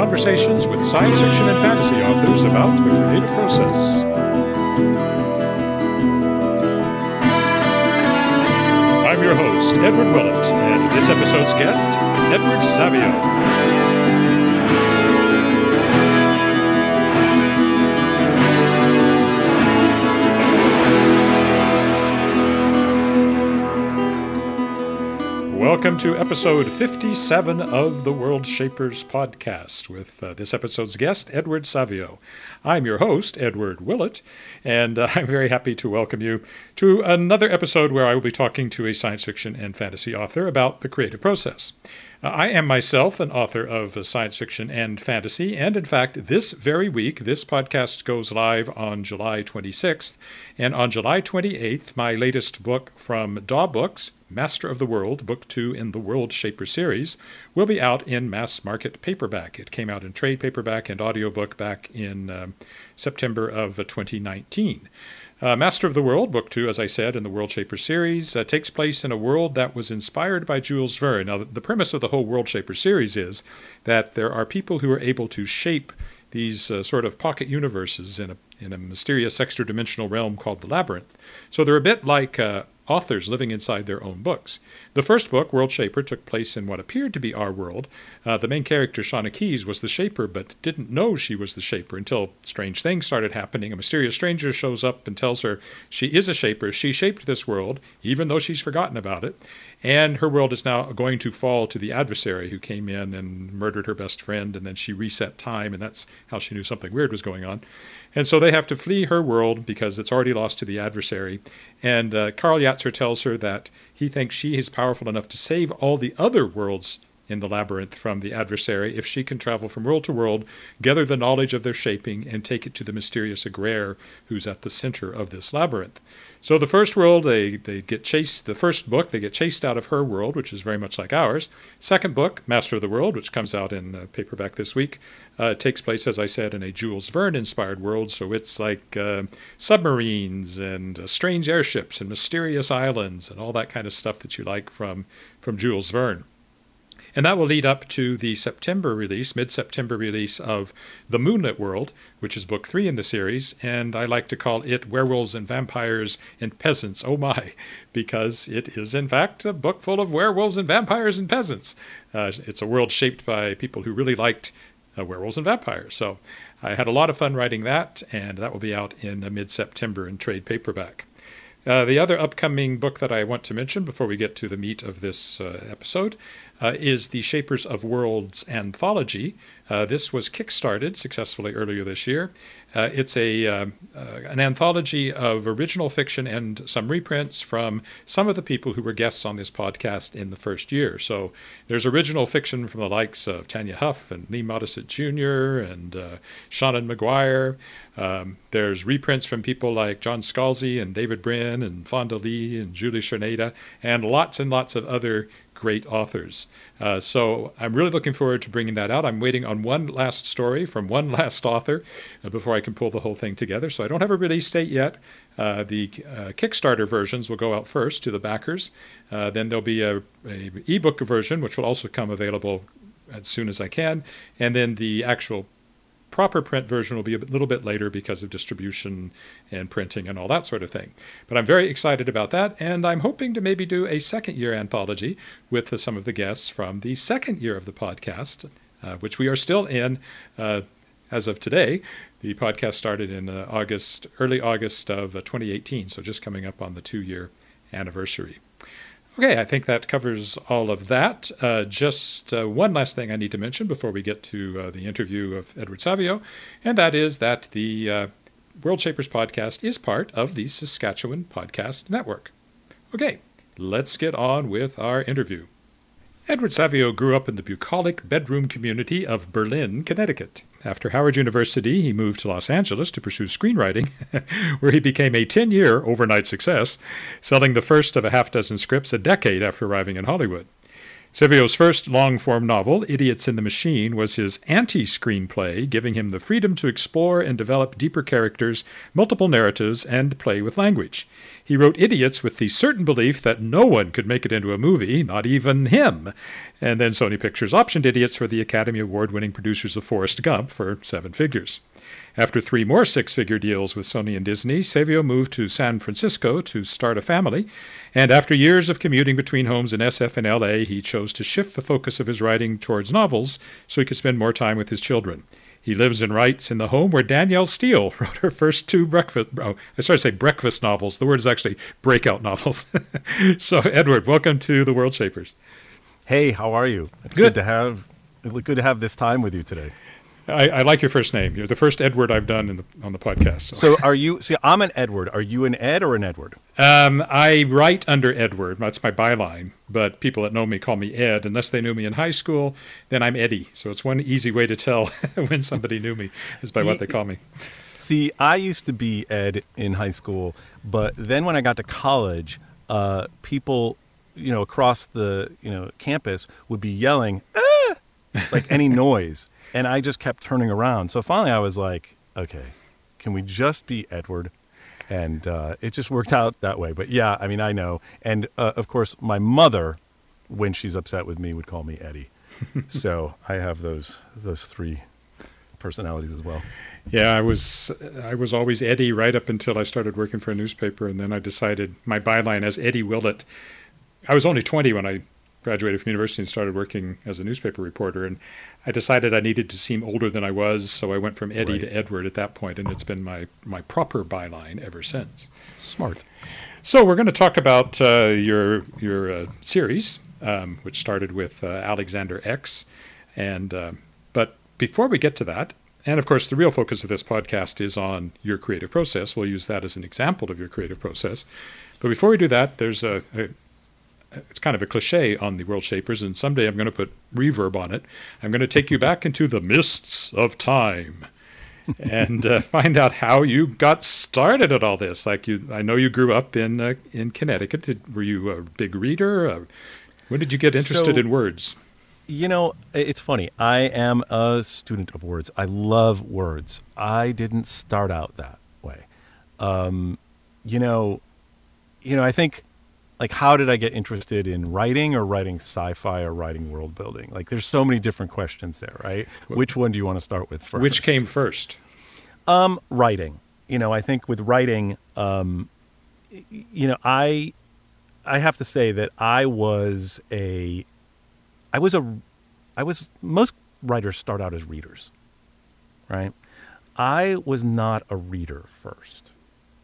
conversations with science fiction and fantasy authors about the creative process. I'm your host, Edward Willett, and this episode's guest, Edward Savio. Welcome to episode 57 of the World Shapers podcast with this episode's guest, Edward Savio. I'm your host, Edward Willett, and I'm very happy to welcome you to another episode where I will be talking to a science fiction and fantasy author about the creative process. I am myself an author of science fiction and fantasy, and in fact, this very week, this podcast goes live on July 26th, and on July 28th, my latest book from DAW Books, Master of the World, Book 2 in the World Shaper series, will be out in mass market paperback. It came out in trade paperback and audiobook back in September of 2019. Master of the World, Book 2, as I said, in the World Shaper series, takes place in a world that was inspired by Jules Verne. Now, the premise of the whole World Shaper series is that there are people who are able to shape these sort of pocket universes in a mysterious extra-dimensional realm called the Labyrinth. So they're a bit like authors living inside their own books. The first book, World Shaper, took place in what appeared to be our world. The main character, Shauna Keyes, was the Shaper, but didn't know she was the Shaper until strange things started happening. A mysterious stranger shows up and tells her she is a Shaper. She shaped this world, even though she's forgotten about it. And her world is now going to fall to the adversary who came in and murdered her best friend, and then she reset time, and that's how she knew something weird was going on. And so they have to flee her world because it's already lost to the adversary. And Karl Yatzer tells her that he thinks she is powerful enough to save all the other worlds in the labyrinth from the adversary if she can travel from world to world, gather the knowledge of their shaping, and take it to the mysterious Agraire who's at the center of this labyrinth. So the first world, they get chased. The first book, they get chased out of her world, which is very much like ours. Second book, Master of the World, which comes out in paperback this week, takes place, as I said, in a Jules Verne-inspired world. So it's like submarines and strange airships and mysterious islands and all that kind of stuff that you like from Jules Verne. And that will lead up to the September release, mid-September release of The Moonlit World, which is book 3 in the series, and I like to call it Werewolves and Vampires and Peasants, oh my, because it is in fact a book full of werewolves and vampires and peasants. It's a world shaped by people who really liked werewolves and vampires. So I had a lot of fun writing that, and that will be out in mid-September in trade paperback. The other upcoming book that I want to mention before we get to the meat of this episode is the Shapers of Worlds anthology. This was kickstarted successfully earlier this year. It's an anthology of original fiction and some reprints from some of the people who were guests on this podcast in the first year. So there's original fiction from the likes of Tanya Huff and Lee Modesitt Jr. and Shannon Maguire. There's reprints from people like John Scalzi and David Brin and Fonda Lee and Julie Cherneda and lots of other great authors. So I'm really looking forward to bringing that out. I'm waiting on one last story from one last author before I can pull the whole thing together. So I don't have a release date yet. The Kickstarter versions will go out first to the backers. Then there'll be a ebook version, which will also come available as soon as I can. And then the actual proper print version will be a little bit later because of distribution and printing and all that sort of thing. But I'm very excited about that, and I'm hoping to maybe do a second-year anthology with some of the guests from the second year of the podcast, which we are still in as of today. The podcast started in early August of 2018, so just coming up on the 2-year anniversary. Okay, I think that covers all of that. Just one last thing I need to mention before we get to the interview of Edward Savio, and that is that the World Shapers podcast is part of the Saskatchewan Podcast Network. Okay, let's get on with our interview. Edward Savio grew up in the bucolic bedroom community of Berlin, Connecticut. After Howard University, he moved to Los Angeles to pursue screenwriting, where he became a 10-year overnight success, selling the first of a half-dozen scripts a decade after arriving in Hollywood. Savio's first long-form novel, Idiots in the Machine, was his anti-screenplay, giving him the freedom to explore and develop deeper characters, multiple narratives, and play with language. He wrote Idiots with the certain belief that no one could make it into a movie, not even him. And then Sony Pictures optioned Idiots for the Academy Award-winning producers of Forrest Gump for 7 figures. After 3 more 6-figure deals with Sony and Disney, Savio moved to San Francisco to start a family, and after years of commuting between homes in SF and LA, he chose to shift the focus of his writing towards novels so he could spend more time with his children. He lives and writes in the home where Danielle Steele wrote her first 2 breakfast novels. The word is actually breakout novels. So, Edward, welcome to the World Shapers. Hey, how are you? It's good to have this time with you today. I like your first name. You're the first Edward I've done on the podcast. So are you? See, I'm an Edward. Are you an Ed or an Edward? I write under Edward. That's my byline. But people that know me call me Ed. Unless they knew me in high school, then I'm Eddie. So it's one easy way to tell when somebody knew me is by what they call me. See, I used to be Ed in high school, but then when I got to college, people, across the campus would be yelling, "Ah!" like any noise. And I just kept turning around. So finally I was like, okay, can we just be Edward? And it just worked out that way. But yeah, I mean, I know. And of course, my mother, when she's upset with me, would call me Eddie. So I have those 3 personalities as well. Yeah, I was always Eddie right up until I started working for a newspaper. And then I decided my byline as Eddie Willett. I was only 20 when I graduated from university and started working as a newspaper reporter, and I decided I needed to seem older than I was, so I went from Eddie to Edward at that point, and it's been my proper byline ever since. Smart. So we're going to talk about your series, which started with Alexander X, and but before we get to that, and of course the real focus of this podcast is on your creative process. We'll use that as an example of your creative process. But before we do that, there's it's kind of a cliche on the World Shapers, and someday I'm going to put reverb on it. I'm going to take you back into the mists of time and find out how you got started at all this. I know you grew up in Connecticut. Were you a big reader? When did you get interested in words? It's funny. I am a student of words. I love words. I didn't start out that way. I think, how did I get interested in writing or writing sci-fi or writing world building? There's so many different questions there, right? Which one do you want to start with first? Which came first? Writing. I think with writing, I have to say that most writers start out as readers, right? I was not a reader first.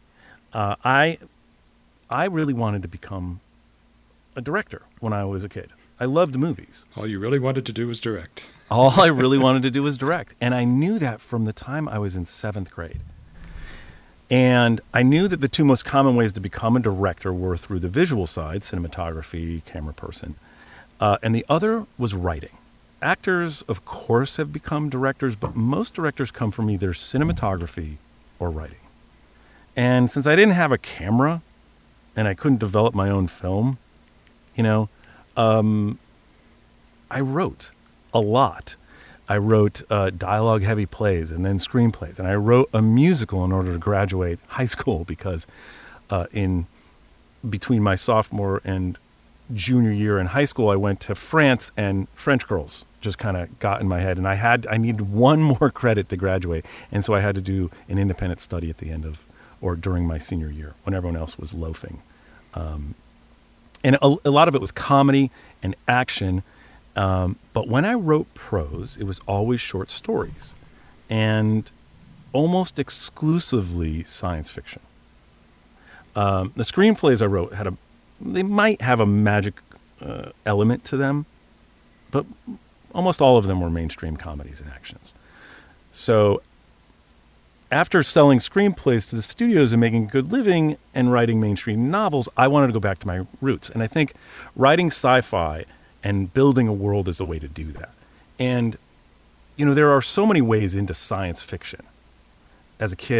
I really wanted to become a director when I was a kid. I loved movies. All you really wanted to do was direct. All I really wanted to do was direct. And I knew that from the time I was in 7th grade. And I knew that the 2 most common ways to become a director were through the visual side, cinematography, camera person, and the other was writing. Actors, of course, have become directors, but most directors come from either cinematography or writing. And since I didn't have a camera, and I couldn't develop my own film, I wrote a lot. I wrote dialogue-heavy plays and then screenplays. And I wrote a musical in order to graduate high school because in between my sophomore and junior year in high school, I went to France, and French Girls just kind of got in my head. And I needed 1 more credit to graduate. And so I had to do an independent study at the end of or during my senior year when everyone else was loafing. And a lot of it was comedy and action. But when I wrote prose, it was always short stories and almost exclusively science fiction. The screenplays I wrote they might have a magic element to them, but almost all of them were mainstream comedies and actions. So after selling screenplays to the studios and making a good living and writing mainstream novels, I wanted to go back to my roots. And I think writing sci-fi and building a world is the way to do that. And, there are so many ways into science fiction. As a kid,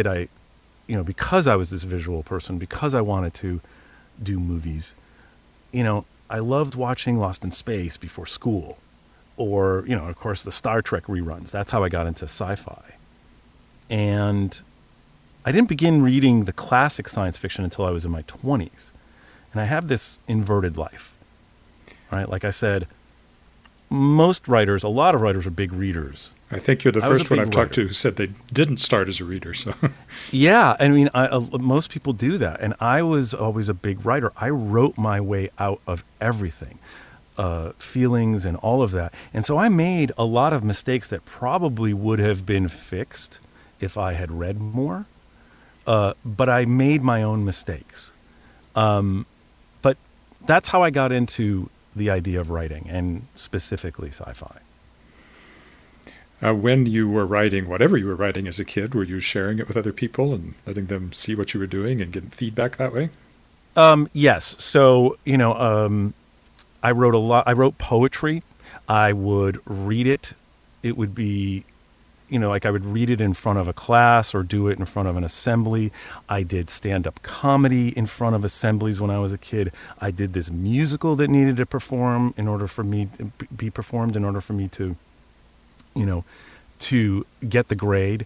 because I was this visual person, because I wanted to do movies, I loved watching Lost in Space before school, or, of course, the Star Trek reruns. That's how I got into sci-fi. And I didn't begin reading the classic science fiction until I was in my 20s. And I have this inverted life, right? Like I said, a lot of writers are big readers. I think you're the first one I've talked to who said they didn't start as a reader. So, yeah, I mean, most people do that, and I was always a big writer. I wrote my way out of everything, feelings and all of that, and so I made a lot of mistakes that probably would have been fixed if I had read more. But I made my own mistakes. But that's how I got into the idea of writing, and specifically sci-fi. When you were writing, whatever you were writing as a kid, were you sharing it with other people and letting them see what you were doing and getting feedback that way? Yes. So, I wrote a lot. I wrote poetry. I would read it. It would be, like I would read it in front of a class or do it in front of an assembly. I did stand-up comedy in front of assemblies when I was a kid. I did this musical that needed to perform in order for me to be performed in order for me to, to get the grade.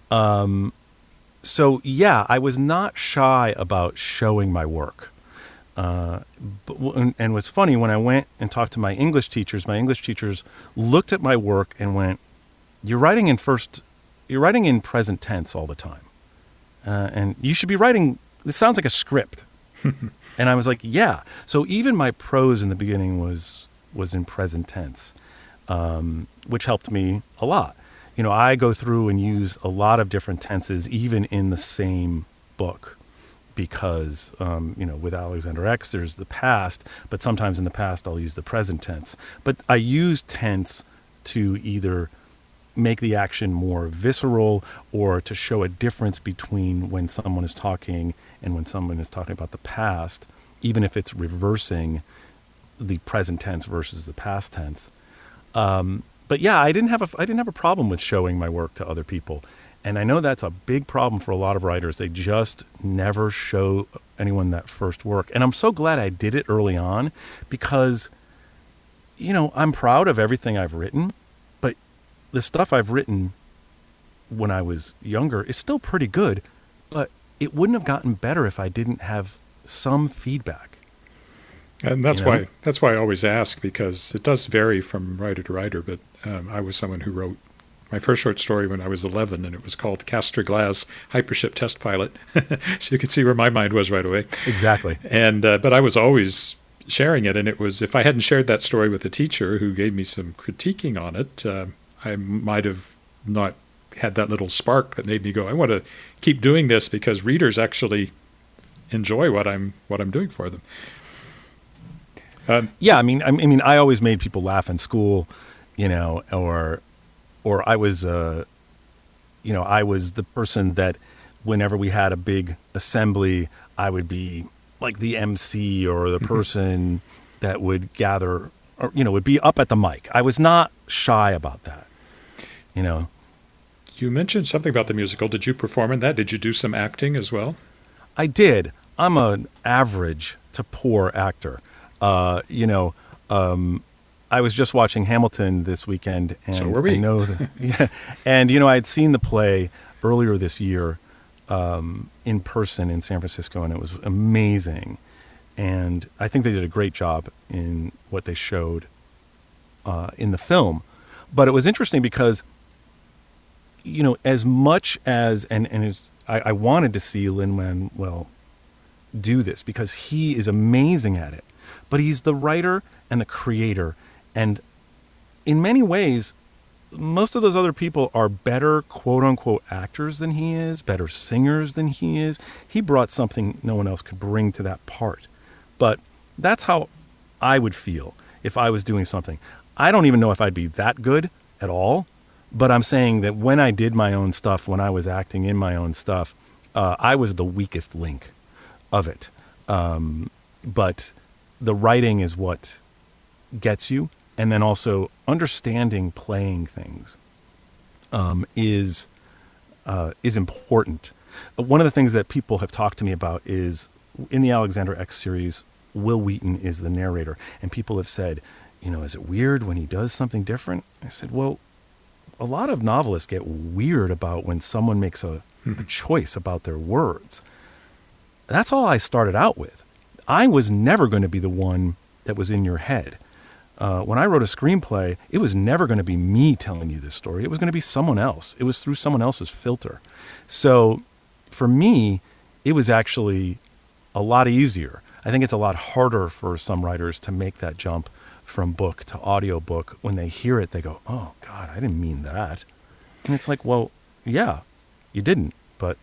So yeah, I was not shy about showing my work. And what's funny, when I went and talked to my English teachers looked at my work and went, you're writing in present tense all the time. And you should be writing, this sounds like a script. And I was like, yeah. So even my prose in the beginning was in present tense, which helped me a lot. I go through and use a lot of different tenses, even in the same book, because, with Alexander X, there's the past, but sometimes in the past I'll use the present tense. But I use tense to either make the action more visceral or to show a difference between when someone is talking and when someone is talking about the past, even if it's reversing the present tense versus the past tense. But yeah, I didn't have a problem with showing my work to other people. And I know that's a big problem for a lot of writers. They just never show anyone that first work. And I'm so glad I did it early on because, I'm proud of everything I've written, but the stuff I've written when I was younger is still pretty good, but it wouldn't have gotten better if I didn't have some feedback. And that's why I always ask, because it does vary from writer to writer. But I was someone who wrote my first short story when I was 11, and it was called Castor Glass Hypership Test Pilot. So you can see where my mind was right away. Exactly. And but I was always sharing it, and it was, if I hadn't shared that story with a teacher who gave me some critiquing on it, I might have not had that little spark that made me go, I want to keep doing this because readers actually enjoy what I'm doing for them. Yeah, I mean, I always made people laugh in school, or I was, I was the person that whenever we had a big assembly, I would be like the MC or the person that would gather, or, would be up at the mic. I was not shy about that, You mentioned something about the musical. Did you perform in that? Did you do some acting as well? I did. I'm an average to poor actor. I was just watching Hamilton this weekend, and so were we. I know that, yeah, and I had seen the play earlier this year in person in San Francisco, and it was amazing. And I think they did a great job in what they showed in the film. But it was interesting because, as much as I wanted to see Lin-Manuel do this because he is amazing at it. But he's the writer and the creator. And in many ways, most of those other people are better, quote-unquote, actors than he is, better singers than he is. He brought something no one else could bring to that part. But that's how I would feel if I was doing something. I don't even know if I'd be that good at all, but I'm saying that when I did my own stuff, when I was acting in my own stuff, I was the weakest link of it. But the writing is what gets you, and then also understanding playing things is important. One of the things that people have talked to me about is in the Alexander X series, Will Wheaton is the narrator. And people have said, is it weird when he does something different? I said, well, a lot of novelists get weird about when someone makes a choice about their words. That's all I started out with. I was never going to be the one that was in your head. When I wrote a screenplay, it was never going to be me telling you this story. It was going to be someone else. It was through someone else's filter. So for me, it was actually a lot easier. I think it's a lot harder for some writers to make that jump from book to audiobook. When they hear it, they go, oh, God, I didn't mean that. And it's like, well, yeah, you didn't. But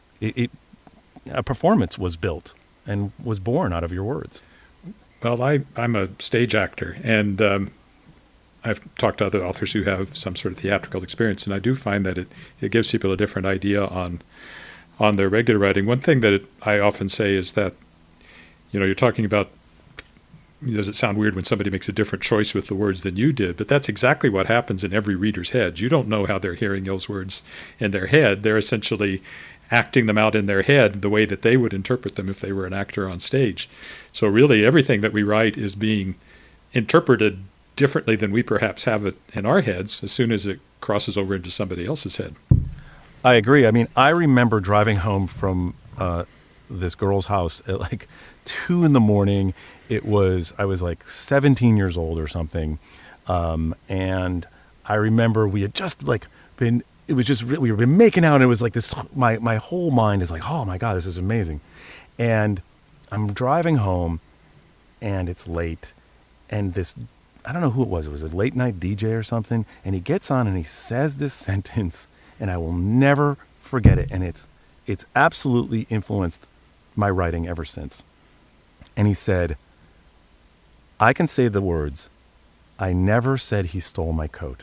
a performance was built and was born out of your words. Well, I'm a stage actor, and I've talked to other authors who have some sort of theatrical experience, and I do find that it gives people a different idea on their regular writing. One thing that I often say is that, you're talking about, does it sound weird when somebody makes a different choice with the words than you did? But that's exactly what happens in every reader's head. You don't know how they're hearing those words in their head. They're essentially acting them out in their head the way that they would interpret them if they were an actor on stage. So really everything that we write is being interpreted differently than we perhaps have it in our heads as soon as it crosses over into somebody else's head. I agree. I mean, I remember driving home from this girl's house at like 2 a.m. I was like 17 years old or something. And I remember we had just been, it was just, we were making out, and it was like this, my whole mind is like, oh my God, this is amazing. And I'm driving home, and it's late, and this, I don't know who it was a late night DJ or something, and he gets on and he says this sentence, and I will never forget it, and it's absolutely influenced my writing ever since. And he said, I can say the words, I never said he stole my coat.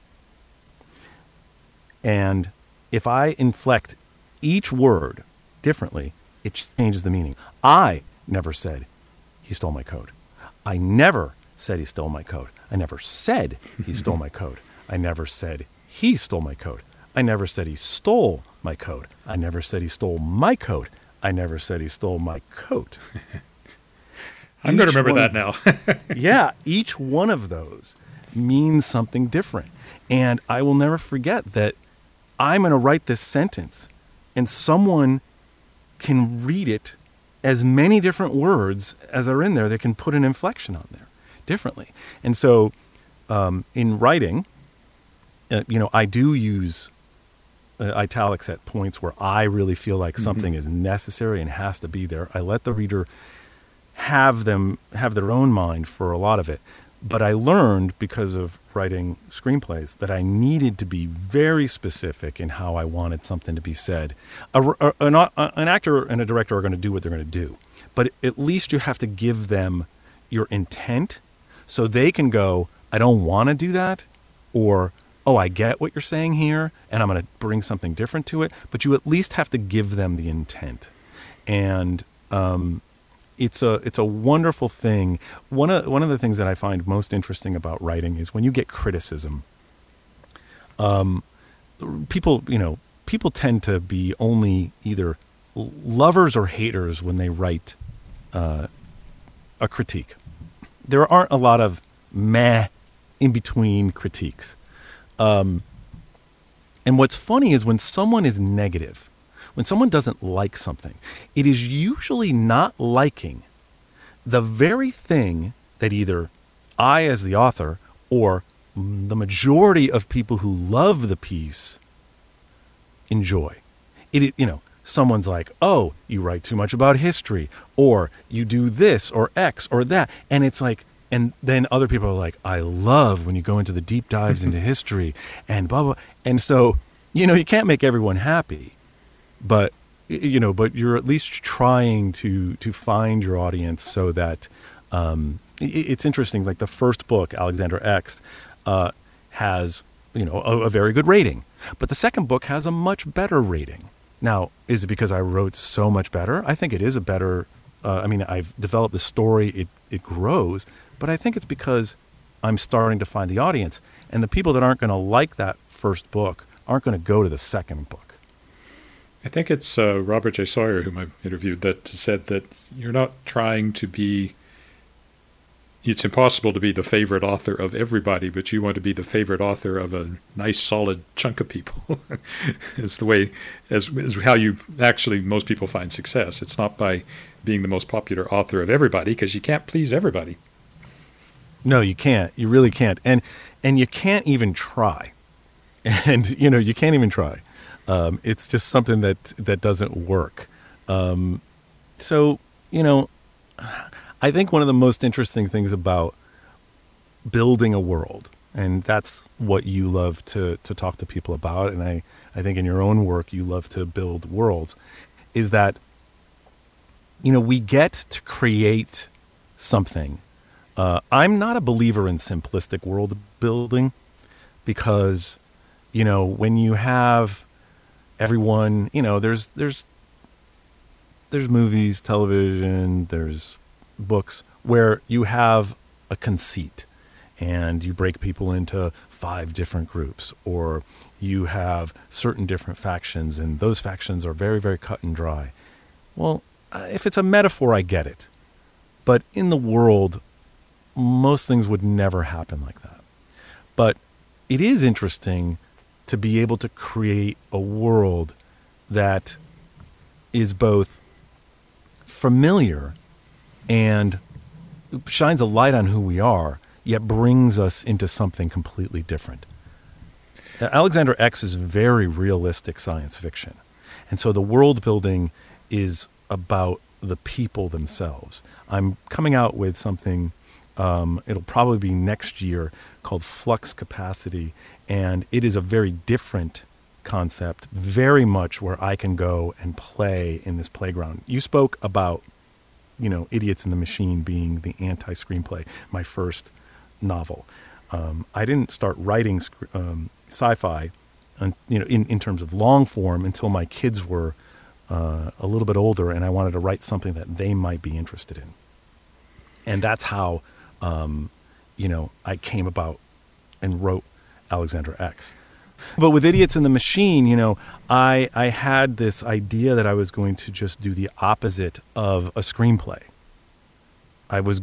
And if I inflect each word differently, it changes the meaning. I never said he stole my coat. I never said he stole my coat. I never said he stole my coat. I never said he stole my coat. I never said he stole my coat. I never said he stole my coat. I never said he stole my coat. I'm going to remember that now. Yeah, each one of those means something different. And I will never forget that I'm going to write this sentence, and someone can read it as many different words as are in there. They can put an inflection on there differently. And so in writing, I do use italics at points where I really feel like something is necessary and has to be there. I let the reader have their own mind for a lot of it. But I learned, because of writing screenplays, that I needed to be very specific in how I wanted something to be said. An actor and a director are going to do what they're going to do. But at least you have to give them your intent so they can go, I don't want to do that, or, oh, I get what you're saying here, and I'm going to bring something different to it. But you at least have to give them the intent. And it's a wonderful thing. One of the things that I find most interesting about writing is when you get criticism. People tend to be only either lovers or haters when they write a critique. There aren't a lot of meh in between critiques. And what's funny is when someone is negative, when someone doesn't like something, it is usually not liking the very thing that either I, as the author, or the majority of people who love the piece enjoy. Someone's like, oh, you write too much about history, or you do this or X or that. And it's like, and then other people are like, I love when you go into the deep dives into history and blah, blah. And so, you can't make everyone happy. But you're at least trying to find your audience so that it's interesting. Like the first book, Alexander X, has a very good rating, but the second book has a much better rating. Now, is it because I wrote so much better? I think it is a better. I've developed the story; it grows, but I think it's because I'm starting to find the audience, and the people that aren't going to like that first book aren't going to go to the second book. I think it's Robert J. Sawyer, whom I've interviewed, that said that you're not trying to be. It's impossible to be the favorite author of everybody, but you want to be the favorite author of a nice, solid chunk of people. It's the way, as how you actually, most people find success. It's not by being the most popular author of everybody, because you can't please everybody. No, you can't. You really can't. And you can't even try. And, you can't even try. It's just something that doesn't work. So, I think one of the most interesting things about building a world, and that's what you love to talk to people about, and I think in your own work you love to build worlds, is that, we get to create something. I'm not a believer in simplistic world building because, when you have everyone, there's movies, television, there's books where you have a conceit and you break people into 5 different groups, or you have certain different factions and those factions are very, very cut and dry. Well, if it's a metaphor, I get it. But in the world, most things would never happen like that. But it is interesting to be able to create a world that is both familiar and shines a light on who we are, yet brings us into something completely different. Alexander X is very realistic science fiction. And so the world building is about the people themselves. I'm coming out with something, it'll probably be next year, called Flux Capacity. And it is a very different concept, very much where I can go and play in this playground. You spoke about Idiots in the Machine being the anti-screenplay, my first novel. I didn't start writing sci-fi, in terms of long form until my kids were a little bit older, and I wanted to write something that they might be interested in. And that's how, I came about and wrote Alexander X. But with Idiots in the Machine, I had this idea that I was going to just do the opposite of a screenplay. I was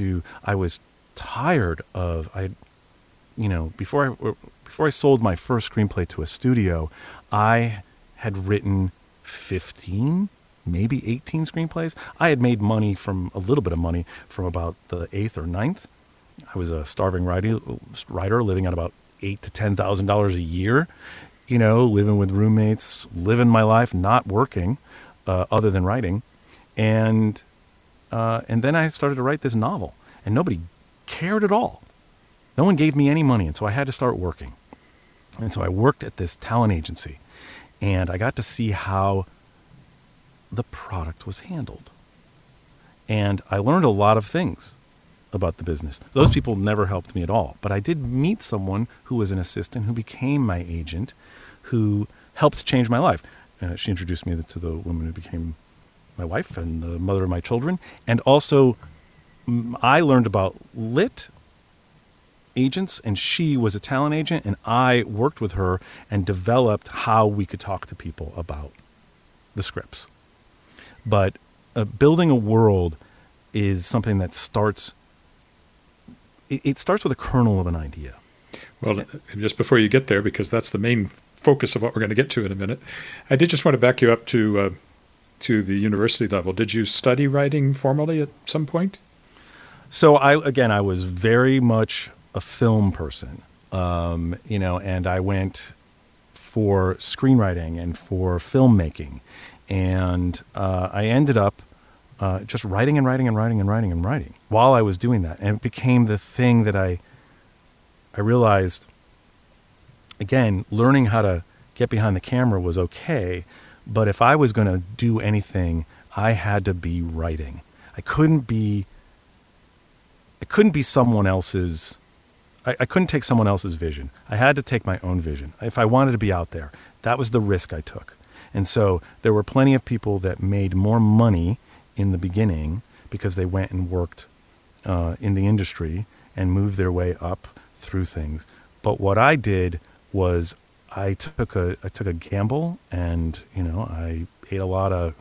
tired of, before I sold my first screenplay to a studio, I had written 15, maybe 18 screenplays. I had made a little bit of money from about the 8th or 9th. I was a starving writer living on about $8,000 to $10,000 a year, living with roommates, living my life, not working, other than writing. And then I started to write this novel, and nobody cared at all. No one gave me any money, and so I had to start working. And so I worked at this talent agency, and I got to see how the product was handled. And I learned a lot of things about the business. Those people never helped me at all. But I did meet someone who was an assistant who became my agent, who helped change my life. She introduced me to the woman who became my wife and the mother of my children. And also, I learned about lit agents, and she was a talent agent, and I worked with her and developed how we could talk to people about the scripts. But building a world is something that starts with a kernel of an idea. Well, just before you get there, because that's the main focus of what we're going to get to in a minute, I did just want to back you up to the university level. Did you study writing formally at some point? So I was very much a film person, and I went for screenwriting and for filmmaking, and I ended up just writing and writing and writing and writing and writing while I was doing that. And it became the thing that I realized, again, learning how to get behind the camera was okay, but if I was going to do anything, I had to be writing. I couldn't be someone else's, I couldn't take someone else's vision. I had to take my own vision. If I wanted to be out there, that was the risk I took. And so there were plenty of people that made more money in the beginning because they went and worked in the industry and moved their way up through things. But what I did was I took a gamble, and I ate a lot of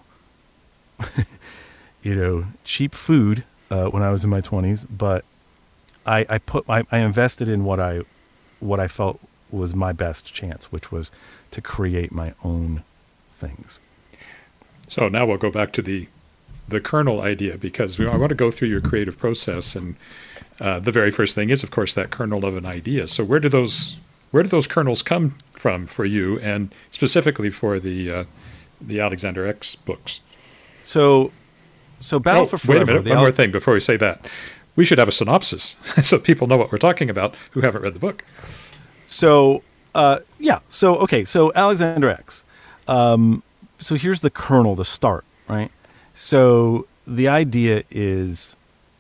cheap food when I was in my 20s, but I invested in what I felt was my best chance, which was to create my own things. So now we'll go back to the kernel idea, because I want to go through your creative process, and the very first thing is, of course, that kernel of an idea. So where do those kernels come from for you, and specifically for the Alexander X books? So Battle for Forever. Wait a minute, one more thing before we say that. We should have a synopsis so people know what we're talking about who haven't read the book. So Alexander X. So here's the kernel, the start, right? So the idea is,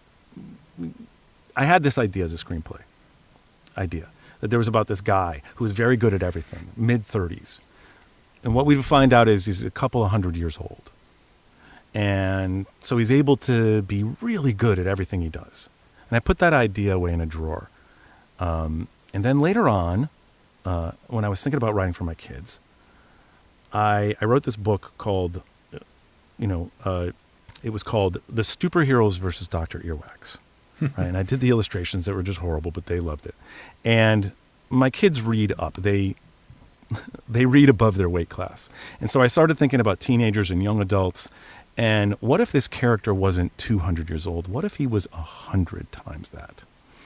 I had this idea as a screenplay idea, that there was about this guy who was very good at everything, mid-30s. And what we would find out is he's a couple of 100 years old. And so he's able to be really good at everything he does. And I put that idea away in a drawer. And then later on, when I was thinking about writing for my kids, I wrote this book called, it was called The Superheroes versus Dr. Earwax. Right? And I did the illustrations that were just horrible, but they loved it. And my kids read up. They read above their weight class. And so I started thinking about teenagers and young adults. And what if this character wasn't 200 years old? What if he was 100 times that?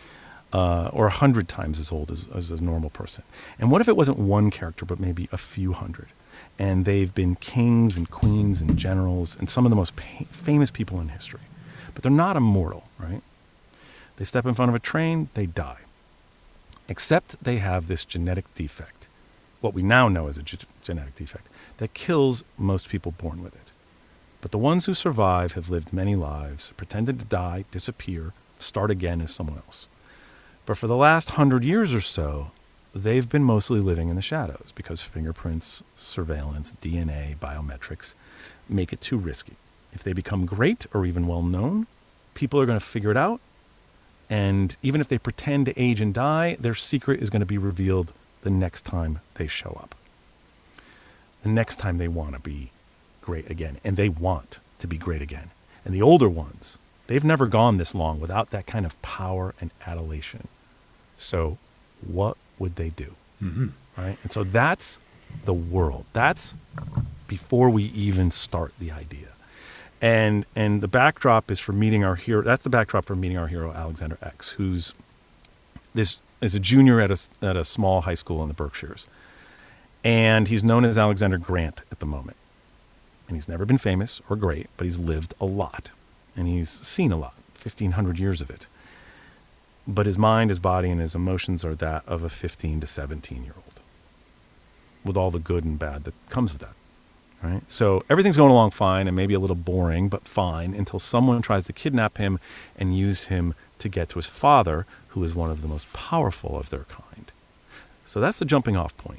Or 100 times as old as a normal person? And what if it wasn't one character, but maybe a few hundred? And they've been kings and queens and generals and some of the most famous people in history. But they're not immortal, right? They step in front of a train, they die. Except they have this genetic defect, what we now know as a genetic defect, that kills most people born with it. But the ones who survive have lived many lives, pretended to die, disappear, start again as someone else. But for the last 100 years or so, they've been mostly living in the shadows because fingerprints, surveillance, DNA, biometrics make it too risky. If they become great or even well-known, people are going to figure it out. And even if they pretend to age and die, their secret is going to be revealed the next time they show up. The next time they want to be great again. And they want to be great again. And the older ones, they've never gone this long without that kind of power and adulation. So what would they do? Mm-hmm. Right? And so that's the world. That's before we even start the idea. And the backdrop is for meeting our hero. That's the backdrop for meeting our hero, Alexander X, who's this is a junior at a small high school in the Berkshires. And he's known as Alexander Grant at the moment. And he's never been famous or great, but he's lived a lot. And he's seen a lot, 1,500 years of it. But his mind, his body, and his emotions are that of a 15 to 17-year-old, with all the good and bad that comes with that. Right? So everything's going along fine and maybe a little boring, but fine, until someone tries to kidnap him and use him to get to his father, who is one of the most powerful of their kind. So that's the jumping off point.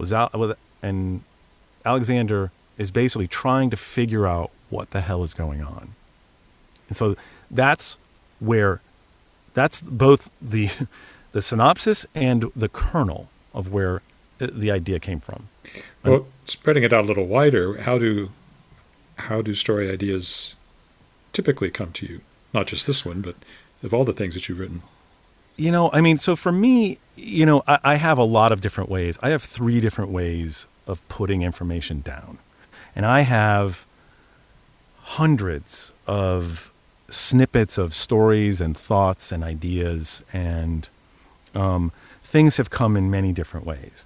And Alexander is basically trying to figure out what the hell is going on. And so that's both the synopsis and the kernel of where the idea came from. Well, spreading it out a little wider, how do story ideas typically come to you? Not just this one, but of all the things that you've written. So for me, I have a lot of different ways. I have 3 different ways of putting information down. And I have hundreds of snippets of stories and thoughts and ideas, and things have come in many different ways.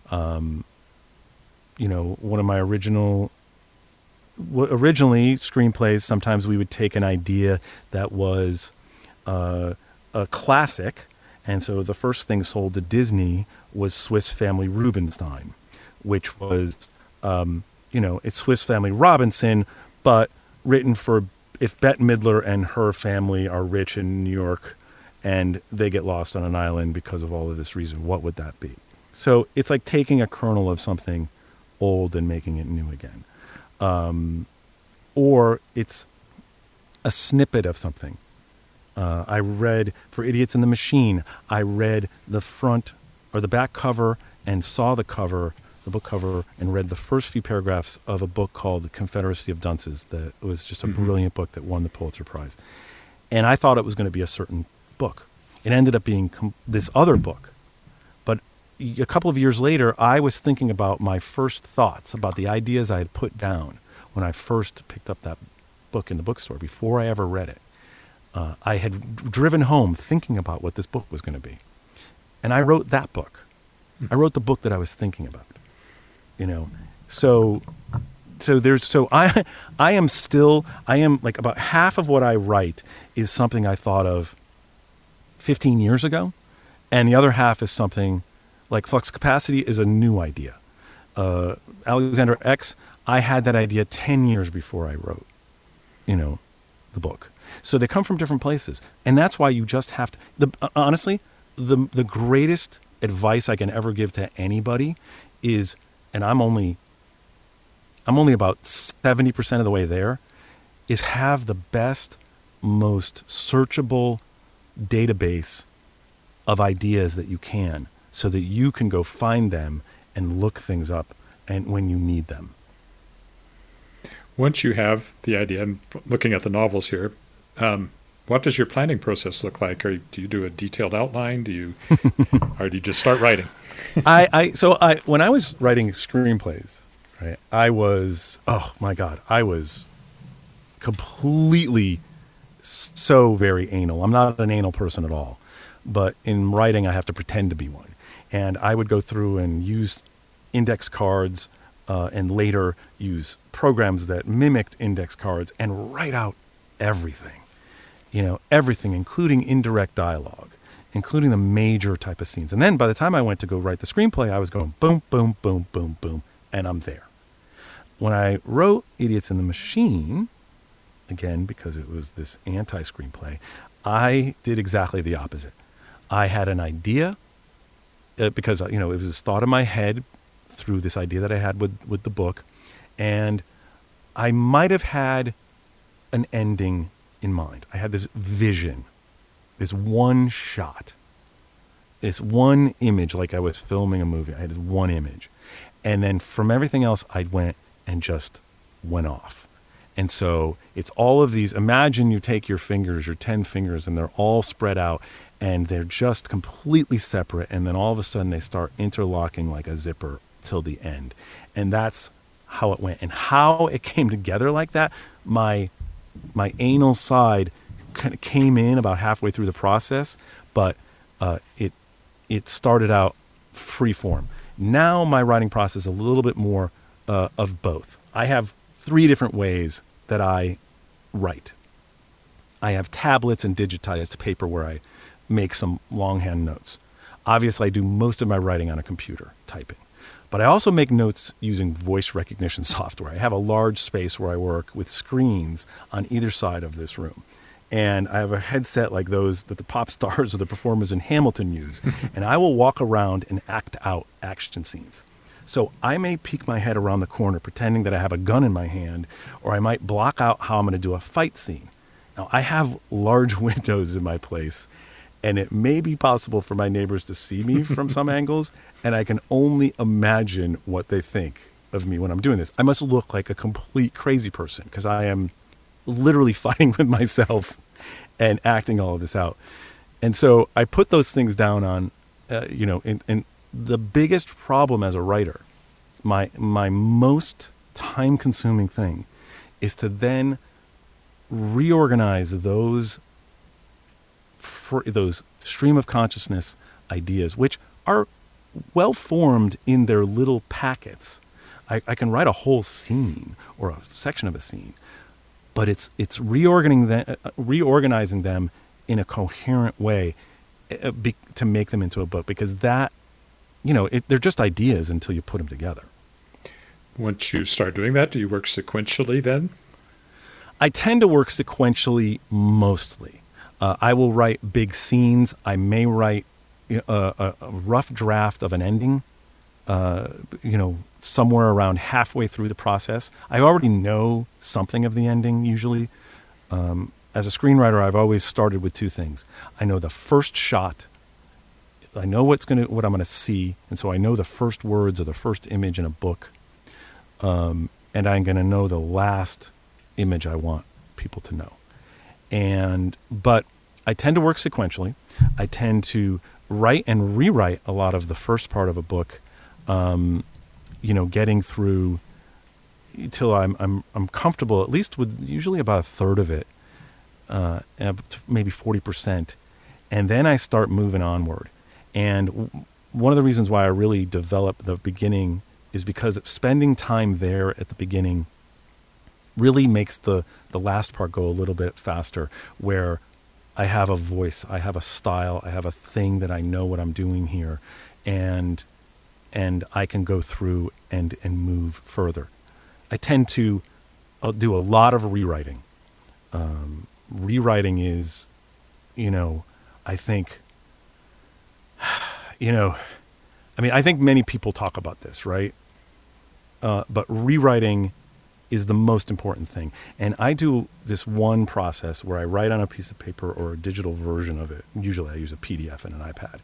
One of my originally screenplays, sometimes we would take an idea that was a classic, and so the first thing sold to Disney was Swiss Family Rubinstein, which was, it's Swiss Family Robinson, but written for if Bette Midler and her family are rich in New York and they get lost on an island because of all of this reason, what would that be? So it's like taking a kernel of something old and making it new again. Or it's a snippet of something. I read, for Idiots in the Machine, I read the front or the back cover and saw the book cover, and read the first few paragraphs of a book called The Confederacy of Dunces. That was just a brilliant book that won the Pulitzer Prize. And I thought it was going to be a certain book. It ended up being this other book. But a couple of years later, I was thinking about my first thoughts, about the ideas I had put down when I first picked up that book in the bookstore, before I ever read it. I had driven home thinking about what this book was going to be. And I wrote that book. I wrote the book that I was thinking about. So I am like, about half of what I write is something I thought of 15 years ago, and the other half is something like Flux Capacity is a new idea. Alexander X, I had that idea 10 years before I wrote, the book. So they come from different places, and that's why you just have to. Honestly, the greatest advice I can ever give to anybody is, and I'm only about 70% of the way there, is have the best, most searchable database of ideas that you can, so that you can go find them and look things up and when you need them. Once you have the idea, I'm looking at the novels here, what does your planning process look like? Do you do a detailed outline? Or do you just start writing? When I was writing screenplays, right, I was completely so very anal. I'm not an anal person at all, but in writing I have to pretend to be one. And I would go through and use index cards and later use programs that mimicked index cards and write out everything. Everything, including indirect dialogue, including the major type of scenes. And then by the time I went to go write the screenplay, I was going boom, boom, boom, boom, boom, and I'm there. When I wrote Idiots in the Machine, again, because it was this anti-screenplay, I did exactly the opposite. I had an idea, because, it was this thought in my head through this idea that I had with the book, and I might have had an ending in mind. I had this vision, this one shot, this one image, like I was filming a movie. I had this one image. And then from everything else, I went and just went off. And so it's all of these. Imagine you take your 10 fingers, and they're all spread out, and they're just completely separate. And then all of a sudden they start interlocking like a zipper till the end. And that's how it went. And how it came together like that, my anal side kind of came in about halfway through the process, but it started out free form. Now my writing process is a little bit more of both. I have 3 different ways that I write. I have tablets and digitized paper where I make some longhand notes. Obviously, I do most of my writing on a computer, typing. But I also make notes using voice recognition software. I have a large space where I work with screens on either side of this room. And I have a headset like those that the pop stars or the performers in Hamilton use. And I will walk around and act out action scenes. So I may peek my head around the corner pretending that I have a gun in my hand, or I might block out how I'm going to do a fight scene. Now, I have large windows in my place, and it may be possible for my neighbors to see me from some angles, and I can only imagine what they think of me when I'm doing this. I must look like a complete crazy person because I am literally fighting with myself and acting all of this out. And so I put those things down on, and the biggest problem as a writer, my most time-consuming thing is to then reorganize those stream of consciousness ideas, which are well formed in their little packets. I can write a whole scene or a section of a scene, but it's reorganizing them in a coherent way to make them into a book, because that, they're just ideas until you put them together. Once you start doing that, do you work sequentially then? I tend to work sequentially mostly. I will write big scenes. I may write a rough draft of an ending, somewhere around halfway through the process. I already know something of the ending usually. As a screenwriter, I've always started with 2 things. I know the first shot what I'm going to see, and so I know the first words or the first image in a book, and I'm going to know the last image I want people to know. But I tend to work sequentially. I tend to write and rewrite a lot of the first part of a book, getting through till I'm comfortable, at least with usually about a third of it, maybe 40%, and then I start moving onward. And one of the reasons why I really develop the beginning is because spending time there at the beginning really makes the last part go a little bit faster, where I have a voice, I have a style, I have a thing that I know what I'm doing here, and I can go through and move further. I tend to do a lot of rewriting. Rewriting is, I think, I think many people talk about this, right? But rewriting is the most important thing. And I do this one process where I write on a piece of paper or a digital version of it. Usually I use a PDF and an iPad.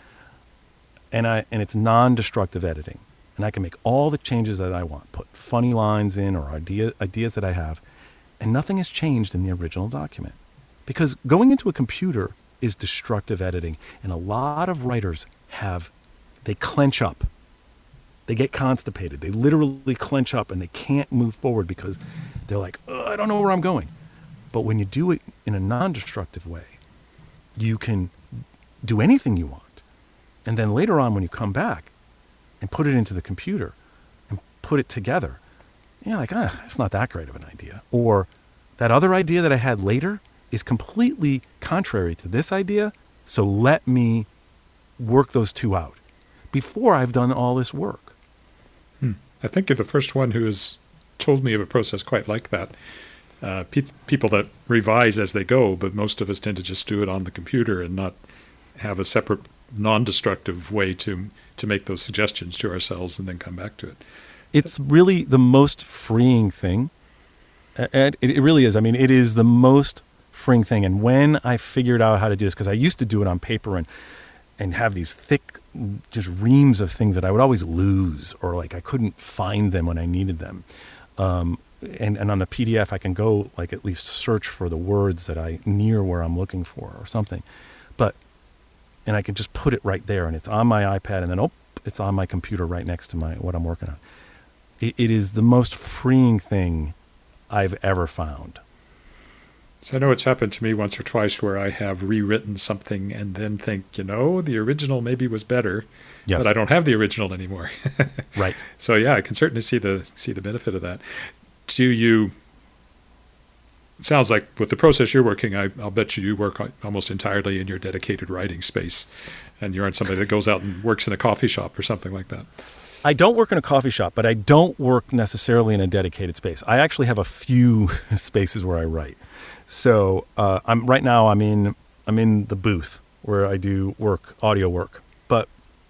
And it's non-destructive editing. And I can make all the changes that I want, put funny lines in or ideas that I have, and nothing has changed in the original document. Because going into a computer is destructive editing. And a lot of writers they clench up. They get constipated. They literally clench up and they can't move forward because they're like, I don't know where I'm going. But when you do it in a non-destructive way, you can do anything you want. And then later on, when you come back and put it into the computer and put it together, you're like, it's not that great of an idea. Or that other idea that I had later is completely contrary to this idea, so let me work those two out before I've done all this work. I think you're the first one who has told me of a process quite like that. People that revise as they go, but most of us tend to just do it on the computer and not have a separate non-destructive way to make those suggestions to ourselves and then come back to it. It's really the most freeing thing. And it really is. I mean, it is the most freeing thing. And when I figured out how to do this, because I used to do it on paper and have these thick, just reams of things that I would always lose, or like I couldn't find them when I needed them. And on the PDF, I can go like at least search for the words that near where I'm looking for or something. And I can just put it right there, and it's on my iPad, and then it's on my computer right next to what I'm working on. It is the most freeing thing I've ever found. So I know it's happened to me once or twice where I have rewritten something and then think, the original maybe was better, yes, but I don't have the original anymore. Right. So yeah, I can certainly see the benefit of that. Sounds like with the process you're working, I'll bet you work almost entirely in your dedicated writing space, and you aren't somebody that goes out and works in a coffee shop or something like that. I don't work in a coffee shop, but I don't work necessarily in a dedicated space. I actually have a few spaces where I write. So I'm in the booth where I do audio work. But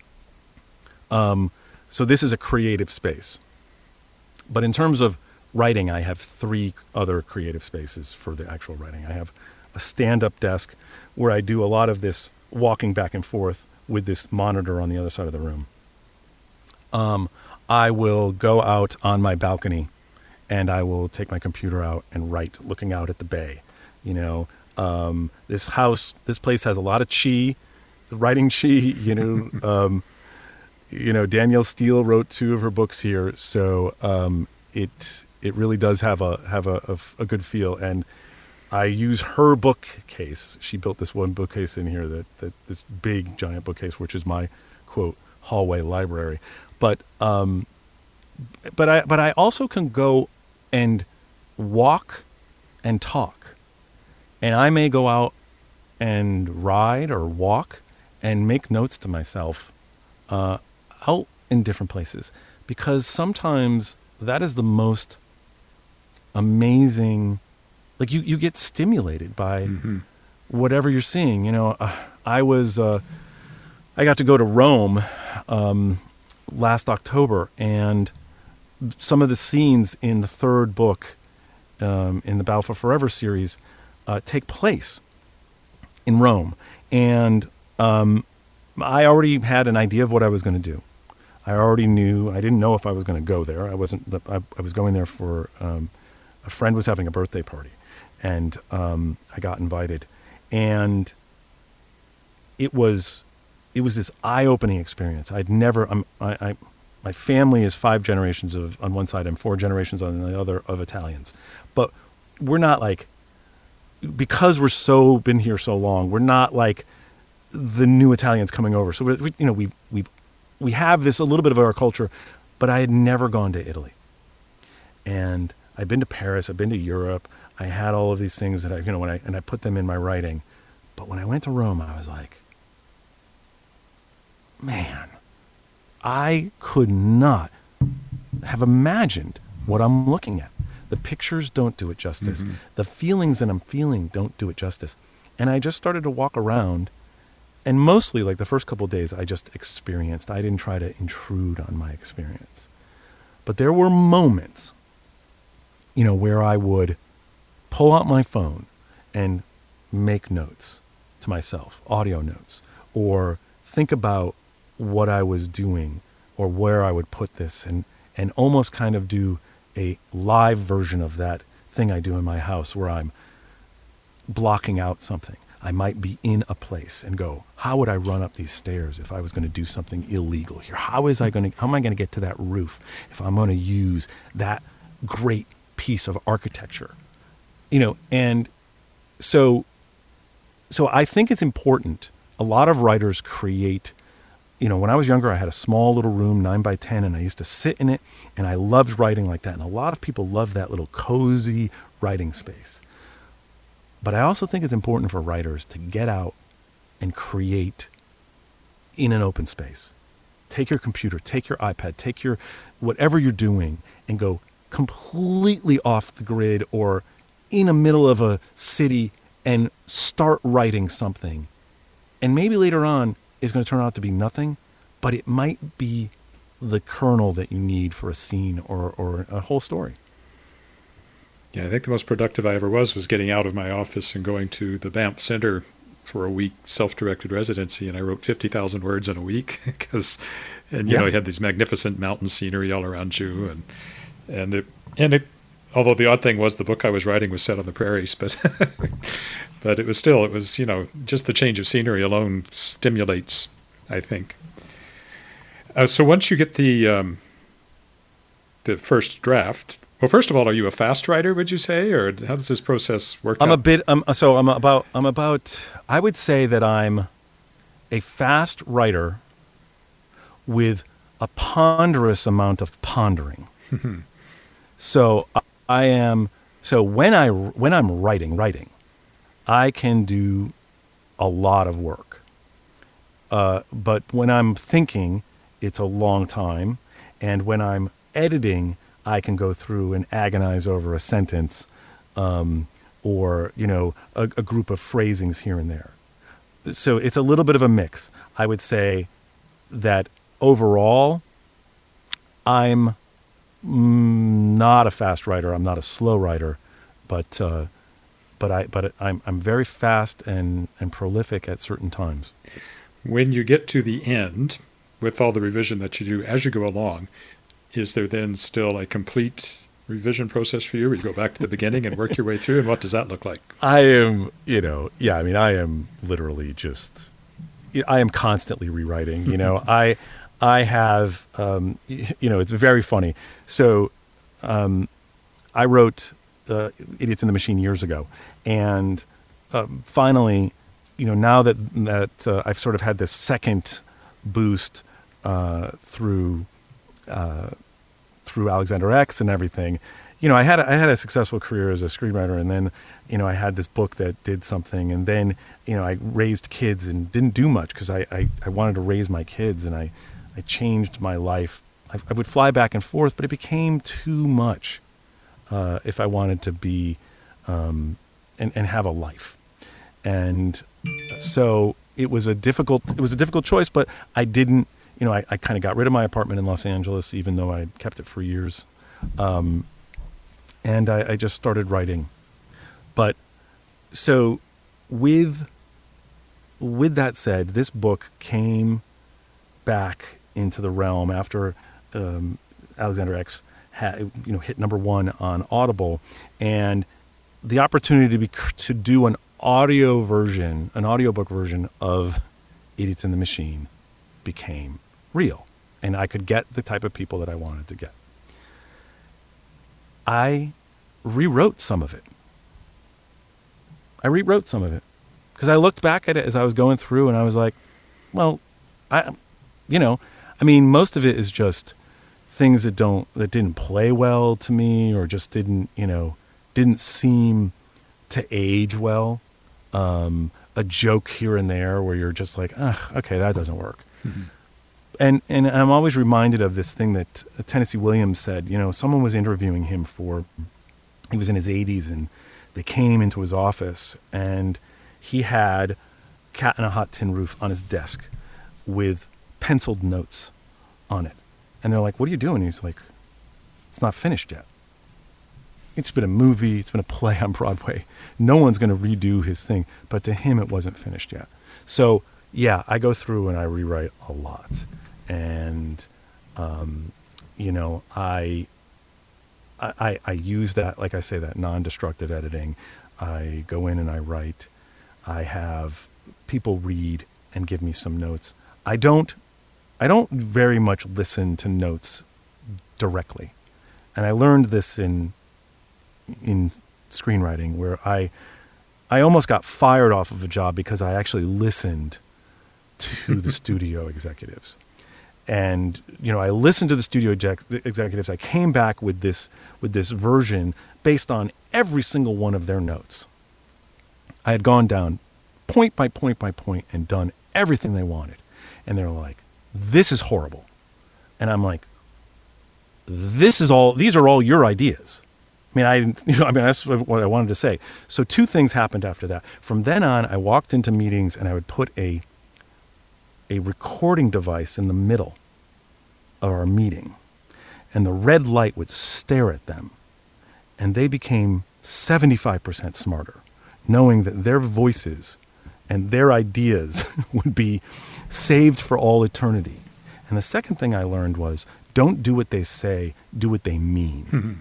so this is a creative space. But in terms of writing, I have 3 other creative spaces for the actual writing. I have a stand-up desk where I do a lot of this walking back and forth with this monitor on the other side of the room. I will go out on my balcony and I will take my computer out and write looking out at the bay. This place has a lot of chi, writing chi, Danielle Steele wrote 2 of her books here. So, it really does have a good feel, and I use her bookcase. She built this one bookcase in here that this big giant bookcase, which is my quote hallway library. But I also can go and walk and talk, and I may go out and ride or walk and make notes to myself out in different places, because sometimes that is the most amazing, like you get stimulated by whatever you're seeing. I got to go to Rome last October, and some of the scenes in the 3rd book in the Battle for Forever series take place in Rome, and I already had an idea of what I was going to do. I already knew. I didn't know if I was going to go there. I wasn't. I was going there for a friend was having a birthday party, and I got invited, and it was this eye-opening experience. I'd never. My family is 5 generations on one side and 4 generations on the other of Italians, but we're not like, because we're been here so long. We're not like the new Italians coming over. So we have this a little bit of our culture, but I had never gone to Italy, and I've been to Paris. I've been to Europe. I had all of these things that I put them in my writing, but when I went to Rome, I was like, man, I could not have imagined what I'm looking at. The pictures don't do it justice. Mm-hmm. The feelings that I'm feeling don't do it justice. And I just started to walk around, and mostly, like the first couple of days, I just experienced. I didn't try to intrude on my experience. But there were moments, where I would pull out my phone and make notes to myself, audio notes, or think about what I was doing or where I would put this, and almost kind of do a live version of that thing I do in my house where I'm blocking out something. I might be in a place and go, how would I run up these stairs if I was going to do something illegal here? How am I going to get to that roof if I'm going to use that great piece of architecture? And so I think it's important. A lot of writers create. When I was younger, I had a small little room, 9 by 10, and I used to sit in it, and I loved writing like that. And a lot of people love that little cozy writing space. But I also think it's important for writers to get out and create in an open space. Take your computer, take your iPad, take your whatever you're doing, and go completely off the grid or in the middle of a city and start writing something. And maybe later on, is going to turn out to be nothing, but it might be the kernel that you need for a scene or a whole story. Yeah, I think the most productive I ever was getting out of my office and going to the Banff Center for a week self-directed residency, and I wrote 50,000 words in a week you had these magnificent mountain scenery all around you, and it although the odd thing was the book I was writing was set on the prairies, but but it was just the change of scenery alone stimulates, I think. So once you get the first draft, well, first of all, are you a fast writer, would you say, or how does this process work out? I would say that I'm a fast writer with a ponderous amount of pondering. So when I'm writing, I can do a lot of work. But when I'm thinking, it's a long time. And when I'm editing, I can go through and agonize over a sentence or a group of phrasings here and there. So it's a little bit of a mix. I would say that overall, I'm not a fast writer. I'm not a slow writer, but I'm very fast and prolific at certain times. When you get to the end, with all the revision that you do as you go along, is there then still a complete revision process for you, where you go back to the beginning and work your way through? And what does that look like? I am literally I am constantly rewriting. I have, it's very funny. So I wrote Idiots in the Machine years ago. And finally, now that I've sort of had this second boost through Alexander X and everything, I had a successful career as a screenwriter, and then, I had this book that did something, and then, I raised kids and didn't do much because I wanted to raise my kids, and I changed my life. I would fly back and forth, but it became too much if I wanted to be and have a life. And so it was a difficult choice, but I didn't, I kind of got rid of my apartment in Los Angeles, even though I kept it for years. And I just started writing. But so with with that said, this book came back into the realm after Alexander X had, hit number one on Audible, and the opportunity to do an audiobook version of Idiots in the Machine became real, and I could get the type of people that I wanted to get. I rewrote some of it. Because I looked back at it as I was going through, and I was like, well, most of it is just things that didn't play well to me, or just didn't seem to age well. A joke here and there where you're just like, okay, that doesn't work. Mm-hmm. And I'm always reminded of this thing that Tennessee Williams said. Someone was interviewing him he was in his 80s, and they came into his office, and he had Cat in a Hot Tin Roof on his desk with penciled notes on it. And they're like, what are you doing? And he's like, it's not finished yet. It's been a movie. It's been a play on Broadway. No one's going to redo his thing. But to him, it wasn't finished yet. So, yeah, I go through and I rewrite a lot. And, I use that, like I say, that non-destructive editing. I go in and I write. I have people read and give me some notes. I don't very much listen to notes directly. And I learned this in screenwriting, where I almost got fired off of a job because I actually listened to the studio executives. And, I listened to the studio executives. I came back with this version based on every single one of their notes. I had gone down point by point by point and done everything they wanted. And they're like, this is horrible. And I'm like, these are all your ideas. That's what I wanted to say. So 2 things happened after that. From then on, I walked into meetings and I would put a recording device in the middle of our meeting, and the red light would stare at them, and they became 75% smarter, knowing that their voices and their ideas would be saved for all eternity. And the second thing I learned was, don't do what they say, do what they mean. Mm-hmm.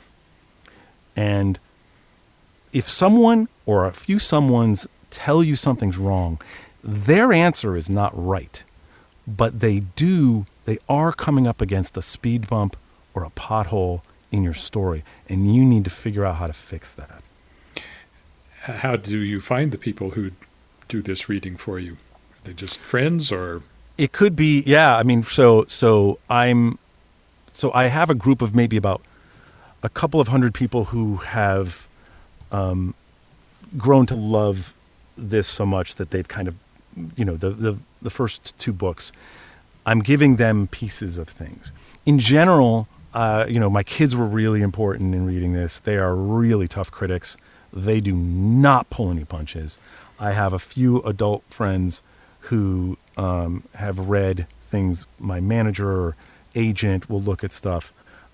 And if someone or a few someones tell you something's wrong, their answer is not right, but they are coming up against a speed bump or a pothole in your story, and you need to figure out how to fix that. How do you find the people who do this reading for you? Are they just friends, or? It could be, yeah. So I have a group of maybe about a couple of hundred people who have grown to love this so much that they've kind of, the first 2 books, I'm giving them pieces of things. In general, my kids were really important in reading this. They are really tough critics. They do not pull any punches. I have a few adult friends who have read things. My manager or agent will look at stuff,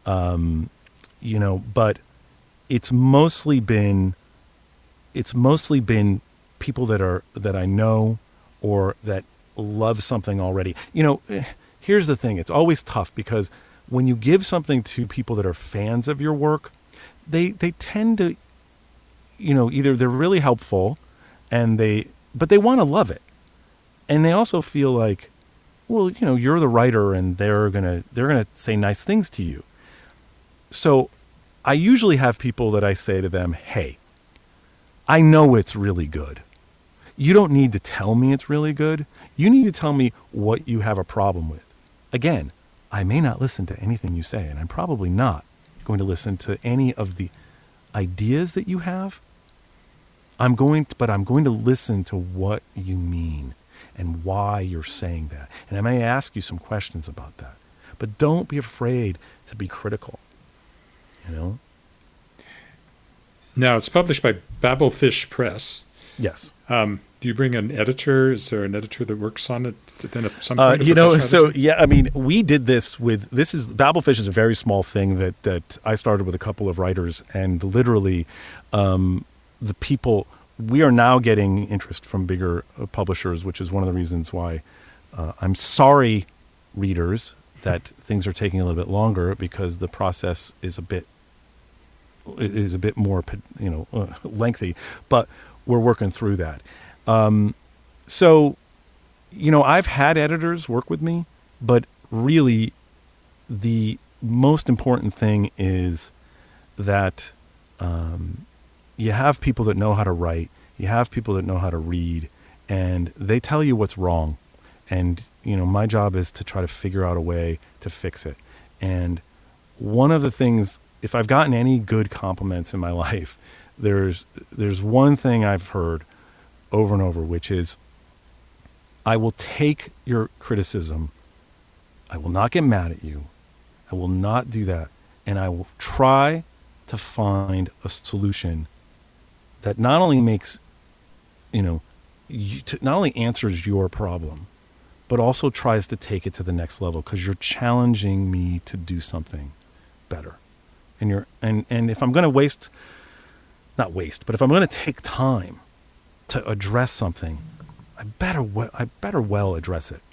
but it's mostly been people that I know or that love something already. Here's the thing. It's always tough because when you give something to people that are fans of your work, they tend to, either they're really helpful but they want to love it. And they also feel like, well, you're the writer and they're going to say nice things to you. So I usually have people that I say to them, hey, I know it's really good. You don't need to tell me it's really good. You need to tell me what you have a problem with. Again, I may not listen to anything you say, and I'm probably not going to listen to any of the ideas that you have. I'm going to listen to what you mean and why you're saying that. And I may ask you some questions about that. But don't be afraid to be critical. Now, it's published by Babelfish Press. Yes. Do you bring an editor? Is there an editor that works on it? Then we did this with, Babelfish is a very small thing that I started with a couple of writers, and literally the people we are now getting interest from bigger publishers, which is one of the reasons why I'm sorry, readers, that things are taking a little bit longer, because the process is a bit more, lengthy. But we're working through that. So, I've had editors work with me, but really, the most important thing is that you have people that know how to write, you have people that know how to read, and they tell you what's wrong. And, my job is to try to figure out a way to fix it. And one of the things, if I've gotten any good compliments in my life, there's one thing I've heard over and over, which is, I will take your criticism. I will not get mad at you. I will not do that. And I will try to find a solution that not only makes, not only answers your problem, but also tries to take it to the next level, because you're challenging me to do something better. And if I'm going to if I'm going to take time to address something, I better well address it,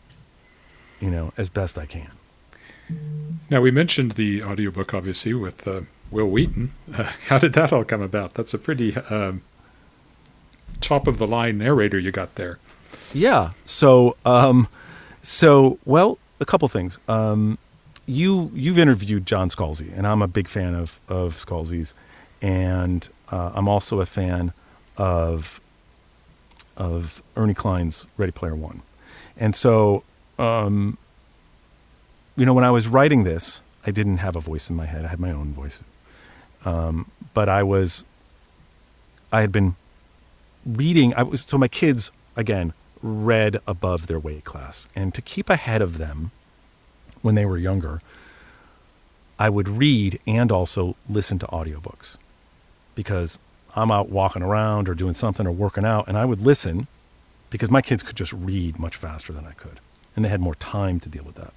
as best I can. Now, we mentioned the audiobook, obviously, with Wil Wheaton. How did that all come about? That's a pretty top-of-the-line narrator you got there. Yeah. So, well, a couple things. You've interviewed John Scalzi, and I'm a big fan of Scalzi's, and I'm also a fan of Ernie Klein's Ready Player One. And so, when I was writing this, I didn't have a voice in my head. I had my own voice. But I had been reading. So my kids, again, read above their weight class. And to keep ahead of them when they were younger, I would read and also listen to audiobooks, because I'm out walking around or doing something or working out, and I would listen, because my kids could just read much faster than I could, and they had more time to deal with that.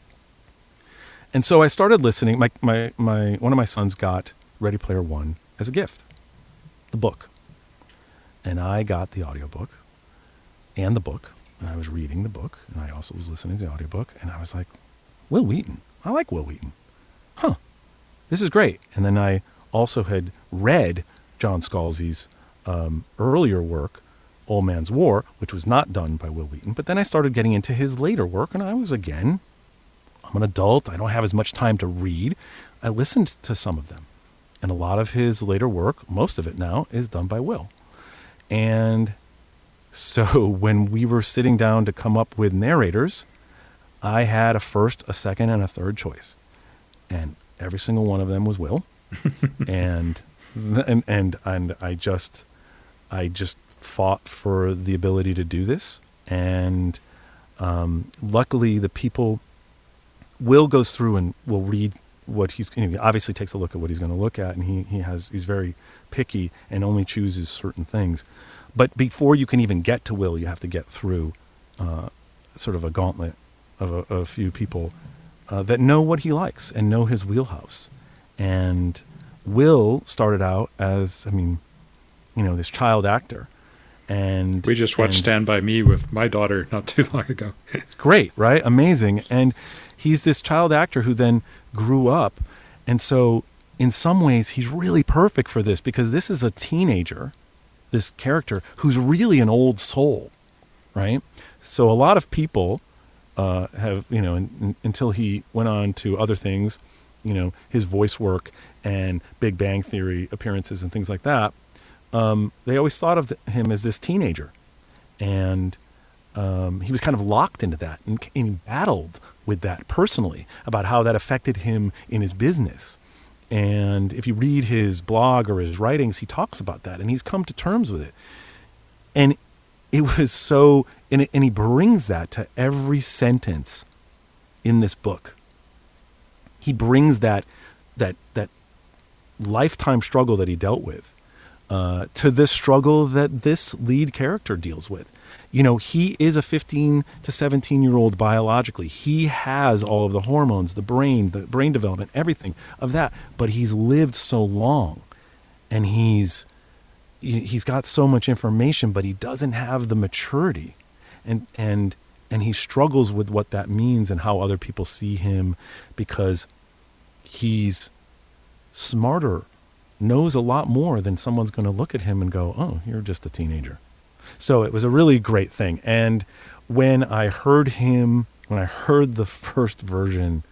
And so I started listening. My one of my sons got Ready Player One as a gift, the book. And I got the audiobook and the book, and I was reading the book, and I also was listening to the audiobook, and I was like, Wil Wheaton. I like Wil Wheaton. Huh. This is great. And then I also had read John Scalzi's earlier work, Old Man's War, which was not done by Wil Wheaton. But then I started getting into his later work, and I'm an adult. I don't have as much time to read. I listened to some of them. And a lot of his later work, most of it now, is done by Wil. And so when we were sitting down to come up with narrators, I had a first, a second, and a third choice. And every single one of them was Wil. and I just fought for the ability to do this. And luckily, the people, Wil goes through and will read what he obviously takes a look at what he's going to look at, and he's very picky and only chooses certain things. But before you can even get to Wil, you have to get through sort of a gauntlet of a few people that know what he likes and know his wheelhouse. And Wil started out as, this child actor. And we just watched Stand By Me with my daughter not too long ago. It's great, right? Amazing. And he's this child actor who then grew up. And so in some ways, he's really perfect for this, because this is a teenager, this character, who's really an old soul, right? So a lot of people have, until he went on to other things, his voice work and Big Bang Theory appearances and things like that, they always thought of him as this teenager. And he was kind of locked into that, and he battled with that personally about how that affected him in his business. And if you read his blog or his writings, he talks about that, and he's come to terms with it. And it was so, and he brings that to every sentence in this book. He brings that lifetime struggle that he dealt with to this struggle that this lead character deals with. He is a 15 to 17-year-old biologically. He has all of the hormones, the brain development, everything of that. But he's lived so long, and he's he's got so much information, but he doesn't have the maturity, and he struggles with what that means and how other people see him, because he's smarter, knows a lot more than someone's going to look at him and go, oh, you're just a teenager. So it was a really great thing. And when I heard the first version,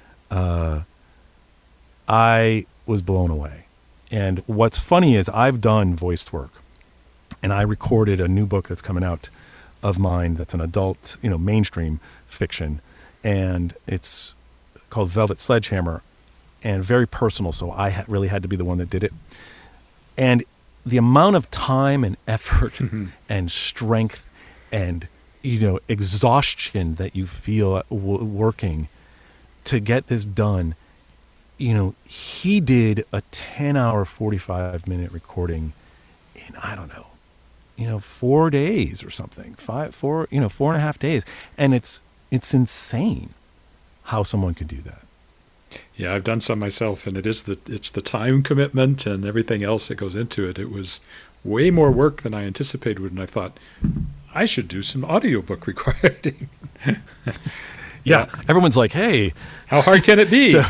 I was blown away. And what's funny is I've done voiced work, and I recorded a new book that's coming out of mine that's an adult, mainstream fiction, and it's called Velvet Sledgehammer, and very personal, so I really had to be the one that did it. And the amount of time and effort and strength and exhaustion that you feel working to get this done, he did a 10-hour, 45-minute recording in, I don't know, 4 days or something, 4.5 days. And it's insane how someone could do that. Yeah, I've done some myself, and it's the time commitment and everything else that goes into it. It was way more work than I anticipated, and I thought I should do some audiobook recording. Yeah, everyone's like, "Hey, how hard can it be?"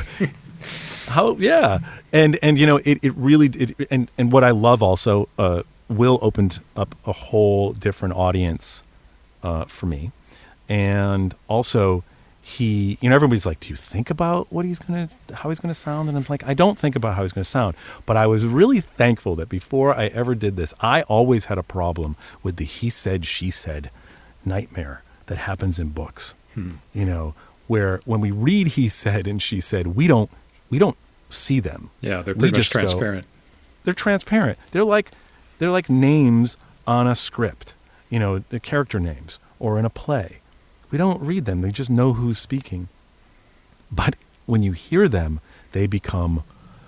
And it really and what I love also, Will opened up a whole different audience for me, and also. Everybody's like, do you think about how he's going to sound? And I'm like, I don't think about how he's going to sound. But I was really thankful that before I ever did this, I always had a problem with the he said, she said nightmare that happens in books. Where when we read he said and she said, we don't see them. Yeah, they're pretty much transparent. They're transparent. They're like names on a script, the character names, or in a play. We don't read them. We just know who's speaking. But when you hear them, they become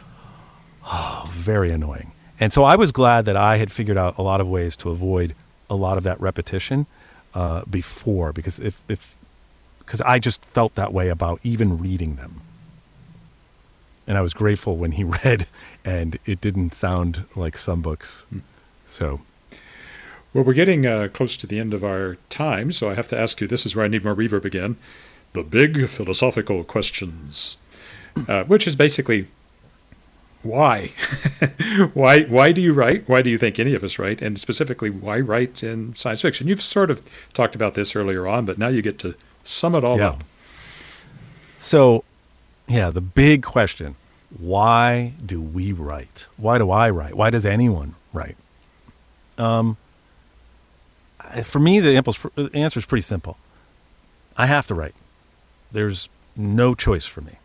very annoying. And so I was glad that I had figured out a lot of ways to avoid a lot of that repetition before, because because I just felt that way about even reading them. And I was grateful when he read and it didn't sound like some books. So... Well, we're getting close to the end of our time, so I have to ask you, this is where I need more reverb again, the big philosophical questions, which is basically, why? Why do you write? Why do you think any of us write? And specifically, why write in science fiction? You've sort of talked about this earlier on, but now you get to sum it all up. So, the big question, why do we write? Why do I write? Why does anyone write? For me, the answer is pretty simple. I have to write. There's no choice for me.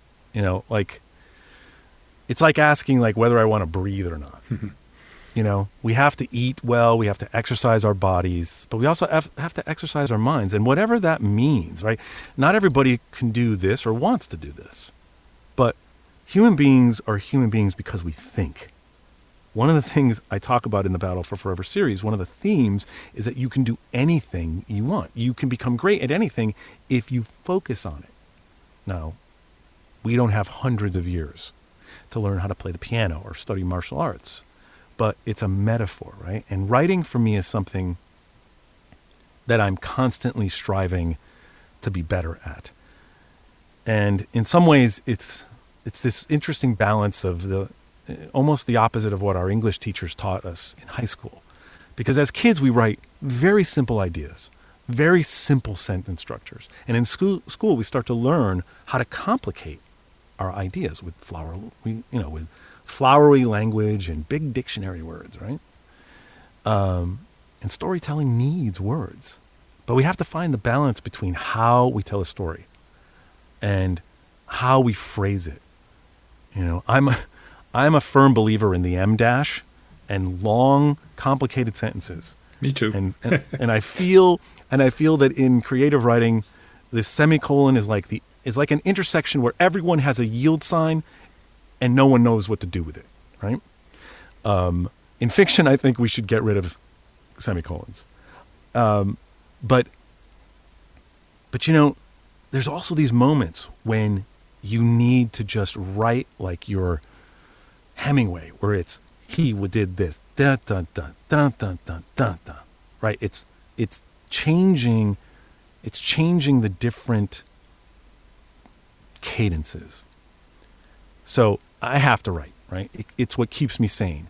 It's like asking whether I want to breathe or not. We have to eat well, we have to exercise our bodies, but we also have to exercise our minds, and whatever that means, right? Not everybody can do this or wants to do this, but human beings are human beings because we think. One of the things I talk about in the Battle for Forever series, one of the themes is that you can do anything you want. You can become great at anything if you focus on it. Now, we don't have hundreds of years to learn how to play the piano or study martial arts, but it's a metaphor, right? And writing for me is something that I'm constantly striving to be better at. And in some ways, it's this interesting balance of almost the opposite of what our English teachers taught us in high school. Because as kids, we write very simple ideas, very simple sentence structures. And in school we start to learn how to complicate our ideas with flowery language and big dictionary words, right? And storytelling needs words. But we have to find the balance between how we tell a story and how we phrase it. I'm a firm believer in the M dash and long, complicated sentences. Me too. And I feel that in creative writing, the semicolon is like an intersection where everyone has a yield sign, and no one knows what to do with it. Right? In fiction, I think we should get rid of semicolons. But there's also these moments when you need to just write like you're Hemingway, where it's he did this, dun dun dun dun dun dun dun dun. Right? It's changing. It's changing the different cadences. So I have to write. Right? It's what keeps me sane.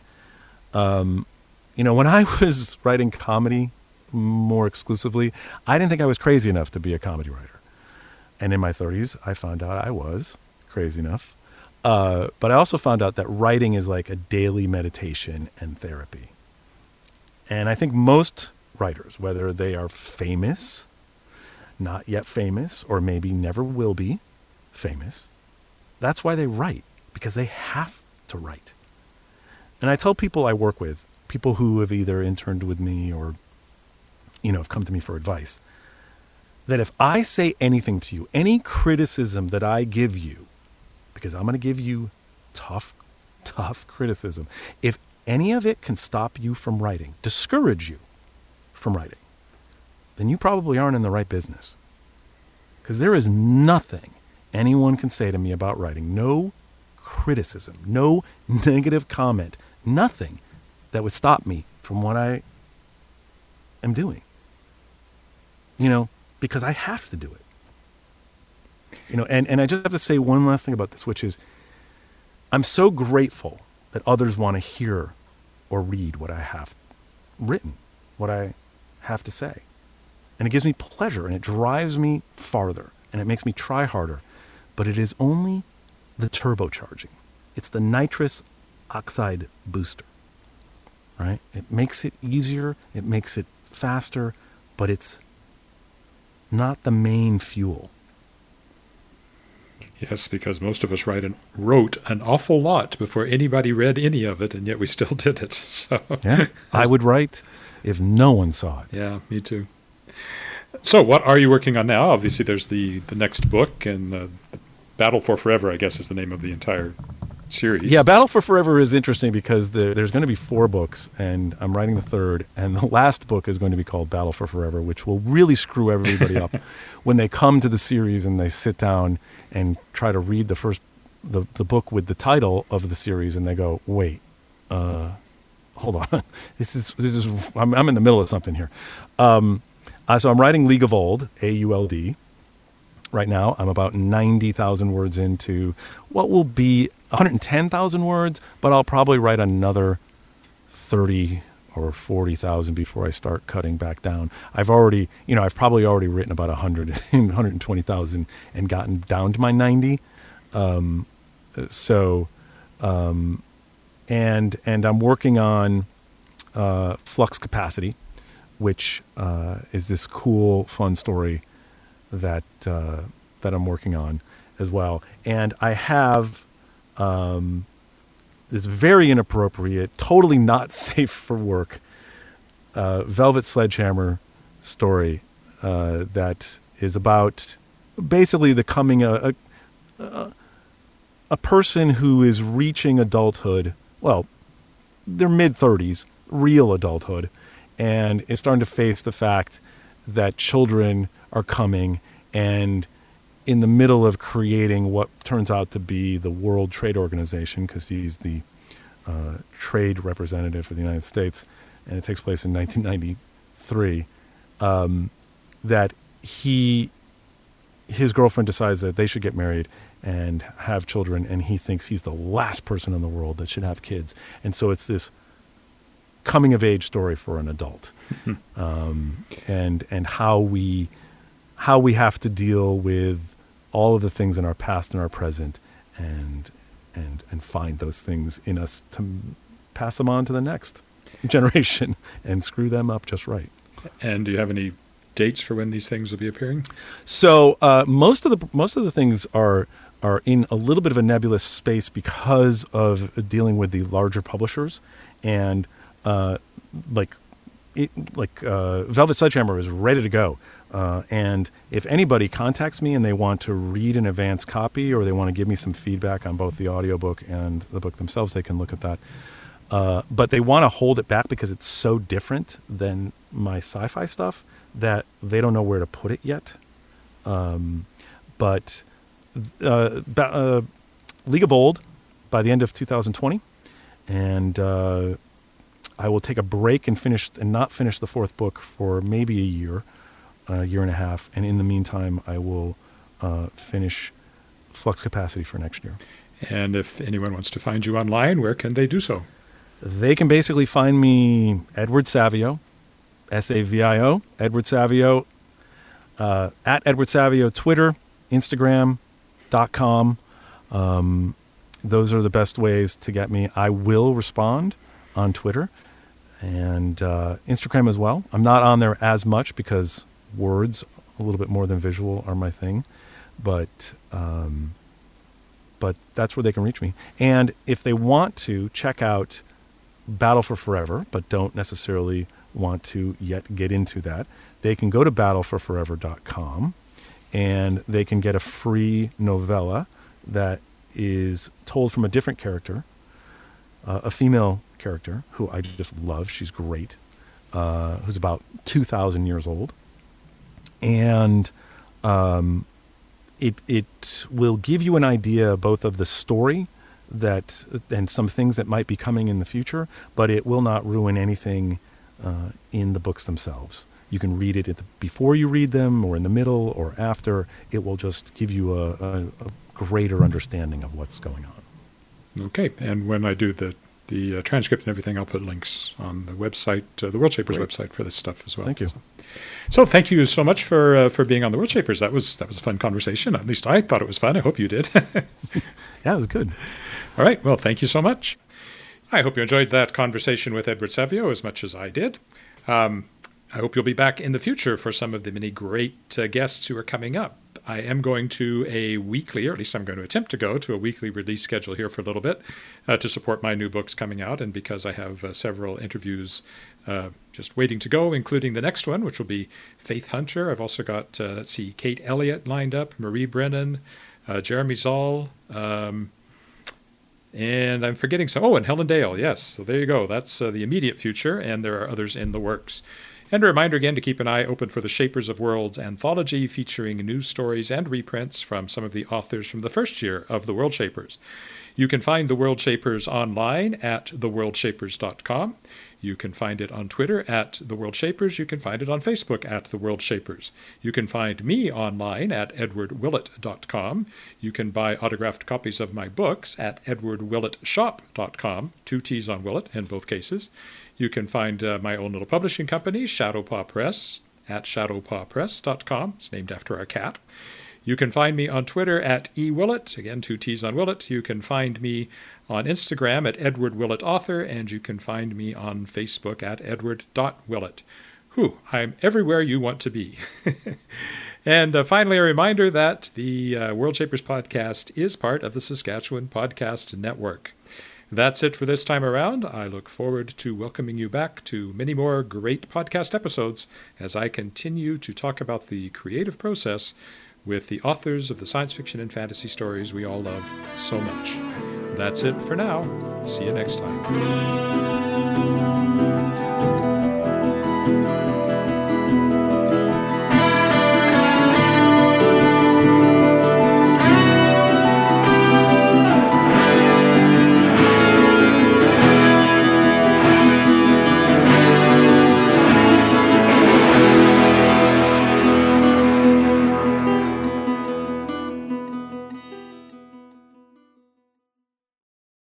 When I was writing comedy more exclusively, I didn't think I was crazy enough to be a comedy writer. And in my 30s, I found out I was crazy enough. But I also found out that writing is like a daily meditation and therapy. And I think most writers, whether they are famous, not yet famous, or maybe never will be famous, that's why they write, because they have to write. And I tell people I work with, people who have either interned with me or, have come to me for advice, that if I say anything to you, any criticism that I give you, because I'm going to give you tough criticism, if any of it can stop you from writing, discourage you from writing, then you probably aren't in the right business. Because there is nothing anyone can say to me about writing, no criticism, no negative comment, nothing that would stop me from what I am doing. Because I have to do it. And I just have to say one last thing about this, which is I'm so grateful that others want to hear or read what I have written, what I have to say. And it gives me pleasure, and it drives me farther, and it makes me try harder. But it is only the turbocharging. It's the nitrous oxide booster, right? It makes it easier, it makes it faster, but it's not the main fuel. Yes, because most of us wrote an awful lot before anybody read any of it, and yet we still did it. So yeah, I would write if no one saw it. Yeah, me too. So what are you working on now? Obviously, there's the next book, and Battle for Forever, I guess, is the name of the entire series. Yeah, Battle for Forever is interesting because there's going to be 4 books, and I'm writing the third, and the last book is going to be called Battle for Forever, which will really screw everybody up when they come to the series and they sit down and try to read the book with the title of the series, and they go, wait, hold on, this is I'm in the middle of something here. So I'm writing League of Old, AULD. Right now, I'm about 90,000 words into what will be 110,000 words, but I'll probably write another 30 or 40,000 before I start cutting back down. I've probably already written about 120,000 and gotten down to my 90. And I'm working on Flux Capacity, which is this cool, fun story that I'm working on as well. And I have this very inappropriate, totally not safe for work, Velvet Sledgehammer story that is about basically the coming a person who is reaching adulthood, well, their mid-30s, real adulthood, and is starting to face the fact that children are coming, and in the middle of creating what turns out to be the World Trade Organization, because he's the trade representative for the United States, and it takes place in 1993, that his girlfriend decides that they should get married and have children, and he thinks he's the last person in the world that should have kids. And so it's this coming-of-age story for an adult, and how we have to deal with all of the things in our past and our present, and find those things in us to pass them on to the next generation and screw them up just right. And do you have any dates for when these things will be appearing? So most of the things are in a little bit of a nebulous space because of dealing with the larger publishers, and Velvet Sledgehammer is ready to go. And if anybody contacts me and they want to read an advance copy, or they want to give me some feedback on both the audiobook and the book themselves, they can look at that. But they want to hold it back because it's so different than my sci-fi stuff that they don't know where to put it yet. But League of Old by the end of 2020, And I will take a break and not finish the fourth book for maybe a year and a half. And in the meantime, I will finish Flux Capacity for next year. And if anyone wants to find you online, where can they do so? They can basically find me Edward Savio, Savio, Edward Savio, at Edward Savio, Twitter, Instagram.com. Those are the best ways to get me. I will respond on Twitter and Instagram as well. I'm not on there as much because words, a little bit more than visual, are my thing. But that's where they can reach me. And if they want to check out Battle for Forever, but don't necessarily want to yet get into that, they can go to battleforforever.com and they can get a free novella that is told from a different character, a female character who I just love. She's great, who's about 2,000 years old. And it will give you an idea both of the story and some things that might be coming in the future, but it will not ruin anything in the books themselves. You can read it before you read them, or in the middle, or after. It will just give you a greater understanding of what's going on. Okay, and when I do the transcript and everything, I'll put links on the website, the World Shapers website, for this stuff as well. Thank you. So thank you so much for being on the World Shapers. That was a fun conversation. At least I thought it was fun. I hope you did. Yeah, it was good. All right. Well, thank you so much. I hope you enjoyed that conversation with Edward Savio as much as I did. I hope you'll be back in the future for some of the many great guests who are coming up. I am going to a weekly, or at least I'm going to attempt to go to a weekly release schedule here for a little bit to support my new books coming out, and because I have several interviews just waiting to go, including the next one, which will be Faith Hunter. I've also got, Kate Elliott lined up, Marie Brennan, Jeremy Zoll, and I'm forgetting some. Oh, and Helen Dale, yes. So there you go. That's the immediate future, and there are others in the works. And a reminder again to keep an eye open for the Shapers of Worlds anthology, featuring news stories and reprints from some of the authors from the first year of the World Shapers. You can find the World Shapers online at theworldshapers.com. You can find it on Twitter at The World Shapers. You can find it on Facebook at The World Shapers. You can find me online at edwardwillett.com. You can buy autographed copies of my books at edwardwillettshop.com, 2 T's on Willett in both cases. You can find my own little publishing company, Shadowpaw Press, at shadowpawpress.com. It's named after our cat. You can find me on Twitter at eWillett, again, 2 T's on Willett. You can find me on Instagram at edwardwillettauthor, and you can find me on Facebook at edward.willett. I'm everywhere you want to be. And finally, a reminder that the World Shapers podcast is part of the Saskatchewan Podcast Network. That's it for this time around. I look forward to welcoming you back to many more great podcast episodes as I continue to talk about the creative process with the authors of the science fiction and fantasy stories we all love so much. That's it for now. See you next time.